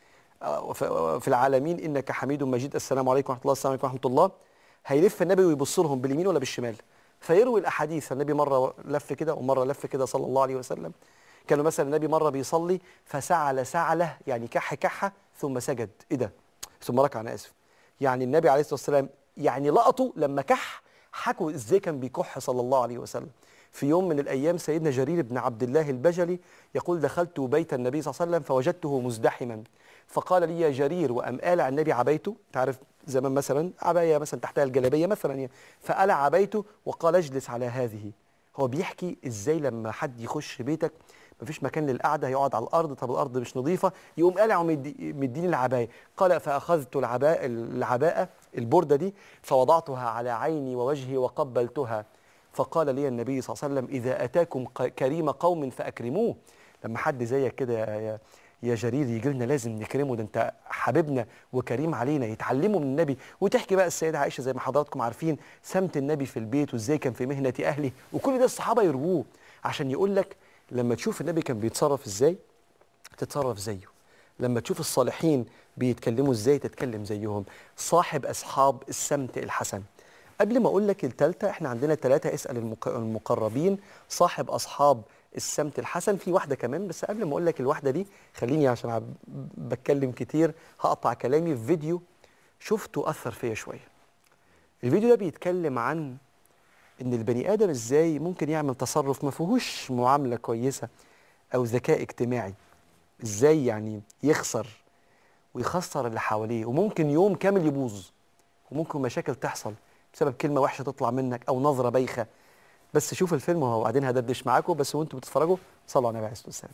في العالمين إنك حميد مجيد، السلام عليكم ورحمة الله، السلام عليكم ورحمة الله، هيلف النبي ويبص لهم باليمين ولا بالشمال؟ فيروي الأحاديث. النبي مرة لف كده ومرة لف كده صلى الله عليه وسلم. كانوا مثلا النبي مرة بيصلي فسعل سعله، يعني كح كحة ثم سجد. إيه ده؟ ثم ركع، أنا آسف. يعني النبي عليه الصلاة والسلام يعني لقطوا لما كح، حكوا إزاي كان بيكح صلى الله عليه وسلم. في يوم من الأيام سيدنا جرير بن عبد الله البجلي يقول: دخلت بيت النبي صلى الله عليه وسلم فوجدته مزدحما، فقال لي: يا جرير، وأم آلع النبي عبيته. تعرف زمان مثلا عباية مثلا تحتها الجلابية مثلا يعني، فقلع عبيته وقال: اجلس على هذه. هو بيحكي إزاي لما حد يخش بيتك مفيش مكان للقعده، يقعد على الارض، طب الارض مش نظيفه، يقوم قالع ومديني العبايه. قال: فاخذت العباءه العباءه البرده دي فوضعتها على عيني ووجهي وقبلتها، فقال لي النبي صلى الله عليه وسلم: اذا اتاكم كريم قوم فاكرموه. لما حد زيك كده يا يا جرير يجي لنا لازم نكرمه، ده انت حبيبنا وكريم علينا، يتعلموا من النبي. وتحكي بقى السيده عائشه زي ما حضراتكم عارفين سمت النبي في البيت وازاي كان في مهنه اهله، وكل ده الصحابه يرووه عشان يقول لك لما تشوف النبي كان بيتصرف ازاي تتصرف زيه، لما تشوف الصالحين بيتكلموا ازاي تتكلم زيهم. صاحب اصحاب السمت الحسن. قبل ما اقول لك الثالثه، احنا عندنا ثلاثه، اسال المق- المقربين، صاحب اصحاب السمت الحسن، في واحده كمان. بس قبل ما اقول لك الواحده دي خليني عشان عب- بتكلم كتير هقطع كلامي في فيديو شفته اثر فيا شويه. الفيديو ده بيتكلم عن ان البني ادم ازاي ممكن يعمل تصرف ما فيهوش معامله كويسه او ذكاء اجتماعي، ازاي يعني يخسر ويخسر اللي حواليه، وممكن يوم كامل يبوظ، وممكن مشاكل تحصل بسبب كلمه وحشه تطلع منك او نظره بايخه. بس شوف الفيلم وبعدين هدردش معاكم، بس وانتم بتتفرجوا صلوا على النبي عليه الصلاه والسلام.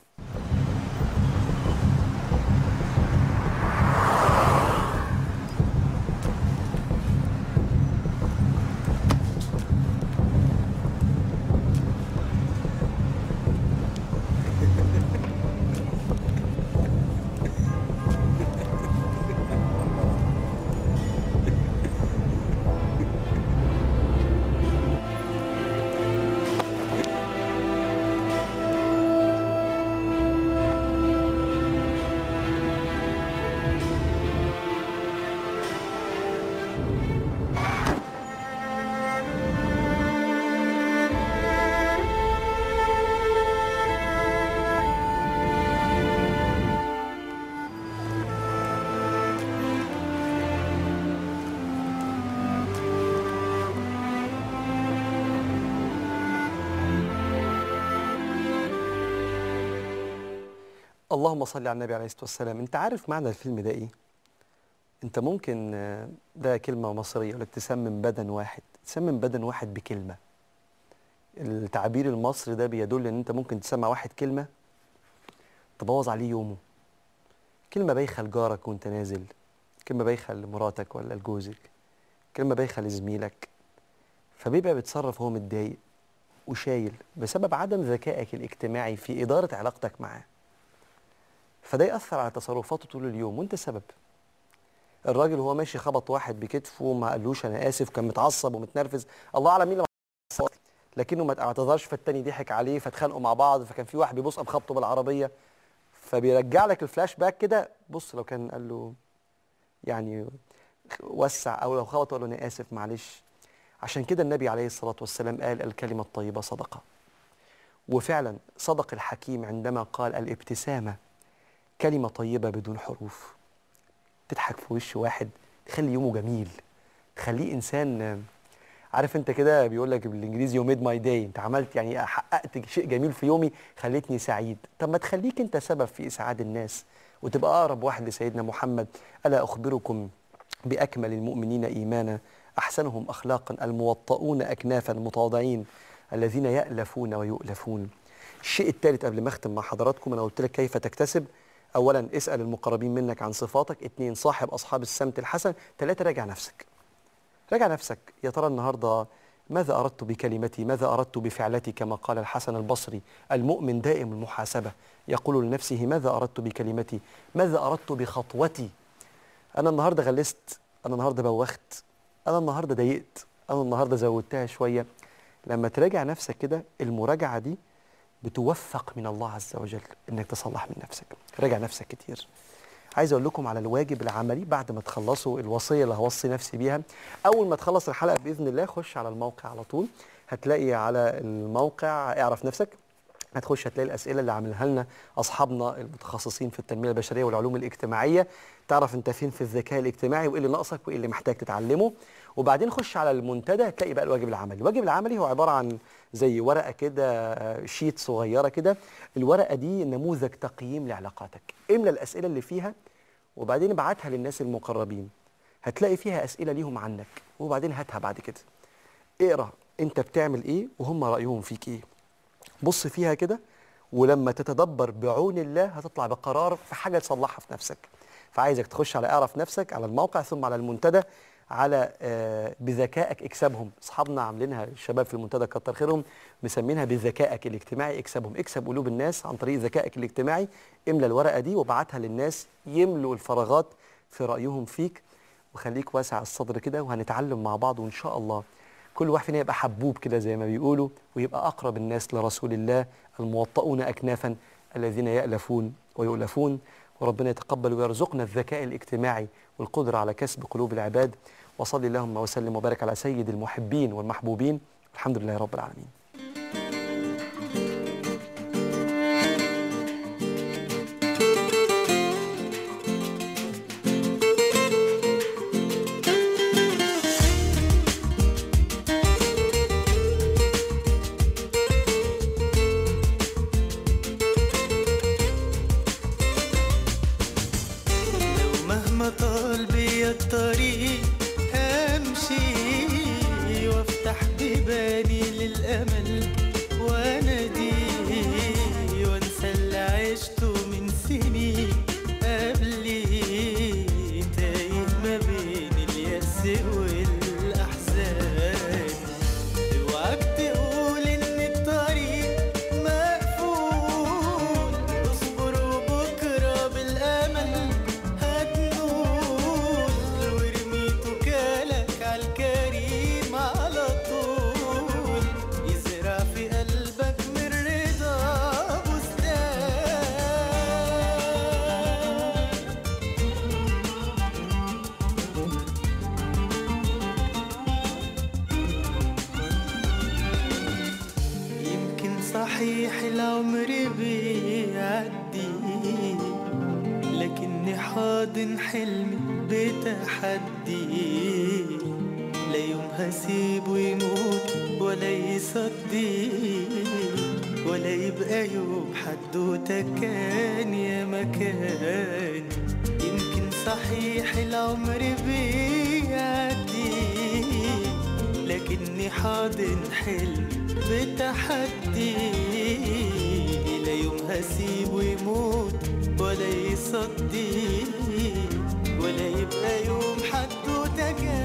اللهم صل على النبي عليه الصلاه والسلام. انت عارف معنى الفيلم ده ايه؟ انت ممكن آه، ده كلمه مصريه، يقول لك تسمم بدن واحد، تسمم بدن واحد بكلمه. التعبير المصري ده بيدل ان انت ممكن تسمع واحد كلمه تبوظ عليه يومه. كلمه بايخه لجارك وانت نازل، كلمه بايخه لمراتك ولا لجوزك، كلمه بايخه لزميلك، فبيبقى بيتصرف هو متضايق وشايل بسبب عدم ذكائك الاجتماعي في اداره علاقتك معاه. فده يأثر على تصرفاته طول اليوم وانت السبب. الراجل وهو ماشي خبط واحد بكتفه وما قالوش انا اسف، كان متعصب ومتنرفز، الله اعلم مين اللي عصب، لكنه ما اعتذرش، فالتاني ضحك عليه فاتخانقوا مع بعض، فكان في واحد بيبص بخبطه بالعربيه، فبيرجع لك الفلاش باك كده. بص لو كان قال له يعني وسع، او لو خبطه قال له انا اسف معلش. عشان كده النبي عليه الصلاه والسلام قال الكلمه الطيبه صدقه. وفعلا صدق الحكيم عندما قال الابتسامه كلمه طيبه بدون حروف، تضحك في وش واحد تخلي يومه جميل، تخليه انسان. عارف انت كده بيقول لك بالانجليزي يو ميد ماي داي، انت عملت يعني حققت شيء جميل في يومي خليتني سعيد. طب ما تخليك انت سبب في اسعاد الناس وتبقى اقرب واحد لسيدنا محمد. الا اخبركم باكمل المؤمنين ايمانا احسنهم اخلاقا الموطؤون اكنافا متواضعين الذين يألفون ويؤلفون. الشيء الثالث قبل ما اختم مع حضراتكم، انا قلت لك كيف تكتسب. اولا اسال المقربين منك عن صفاتك، اثنين صاحب اصحاب السمت الحسن، ثلاثه راجع نفسك. راجع نفسك، يا ترى النهارده ماذا اردت بكلمتي، ماذا اردت بفعلتي؟ كما قال الحسن البصري المؤمن دائم المحاسبه، يقول لنفسه ماذا اردت بكلمتي، ماذا اردت بخطوتي. انا النهارده غلست، انا النهارده بوخت، انا النهارده ضايقت، انا النهارده زودتها شويه. لما تراجع نفسك كده، المراجعه دي بتوفق من الله عز وجل انك تصلح من نفسك. راجع نفسك كتير. عايز اقول لكم على الواجب العملي بعد ما تخلصوا الوصيه اللي هوصي نفسي بيها. اول ما تخلص الحلقه باذن الله خش على الموقع على طول، هتلاقي على الموقع اعرف نفسك، هتخش هتلاقي الاسئله اللي عاملها لنا اصحابنا المتخصصين في التنميه البشريه والعلوم الاجتماعيه، تعرف انت فين في الذكاء الاجتماعي وايه اللي ناقصك وايه اللي محتاج تتعلمه. وبعدين خش على المنتدى هتلاقي بقى الواجب العملي. الواجب العملي هو عباره عن زي ورقه كده، شيت صغيره كده. الورقه دي نموذج تقييم لعلاقاتك، املى الاسئله اللي فيها وبعدين ابعتها للناس المقربين، هتلاقي فيها اسئله ليهم عنك، وبعدين هاتها بعد كده اقرا انت بتعمل ايه وهم رايهم فيك ايه. بص فيها كده، ولما تتدبر بعون الله هتطلع بقرار في حاجه تصلحها في نفسك. فعايزك تخش على اعرف نفسك على الموقع ثم على المنتدى على آه، بذكائك اكسبهم. اصحابنا عاملينها الشباب في المنتدى كتر خيرهم، مسمينها بذكائك الاجتماعي اكسبهم. اكسب قلوب الناس عن طريق ذكائك الاجتماعي. املى الورقه دي وابعتها للناس يملوا الفراغات في رايهم فيك، وخليك واسع الصدر كده، وهنتعلم مع بعض، وان شاء الله كل واحد فينا يبقى حبوب كده زي ما بيقولوا، ويبقى اقرب الناس لرسول الله، الموطؤون اكنافا الذين يألفون ويؤلفون. وربنا يتقبل ويرزقنا الذكاء الاجتماعي والقدرة على كسب قلوب العباد. وصلي اللهم وسلم وبارك على سيد المحبين والمحبوبين. الحمد لله رب العالمين. طال بيا الطريق همشي وافتح بيباني للامل وانادي وانسى اللي عشته من سنين قبلي، تايه ما بين اليأس والاحزان. اوعاك تقول ان الطريق مقفول، اصبر وبكره بالامل صحيح العمر بيعدي، لكني حاضن حلمي بتحدي. لا يوم هسيبه يموت ولا يصدي، ولا يبقى يوم حدوته كان يا مكان. يمكن صحيح العمر بيعدي، لكني حاضن حلمي بتحدي. لا يوم هسيبه يموت ولا يصدي، ولا يبقى يوم حدوته كان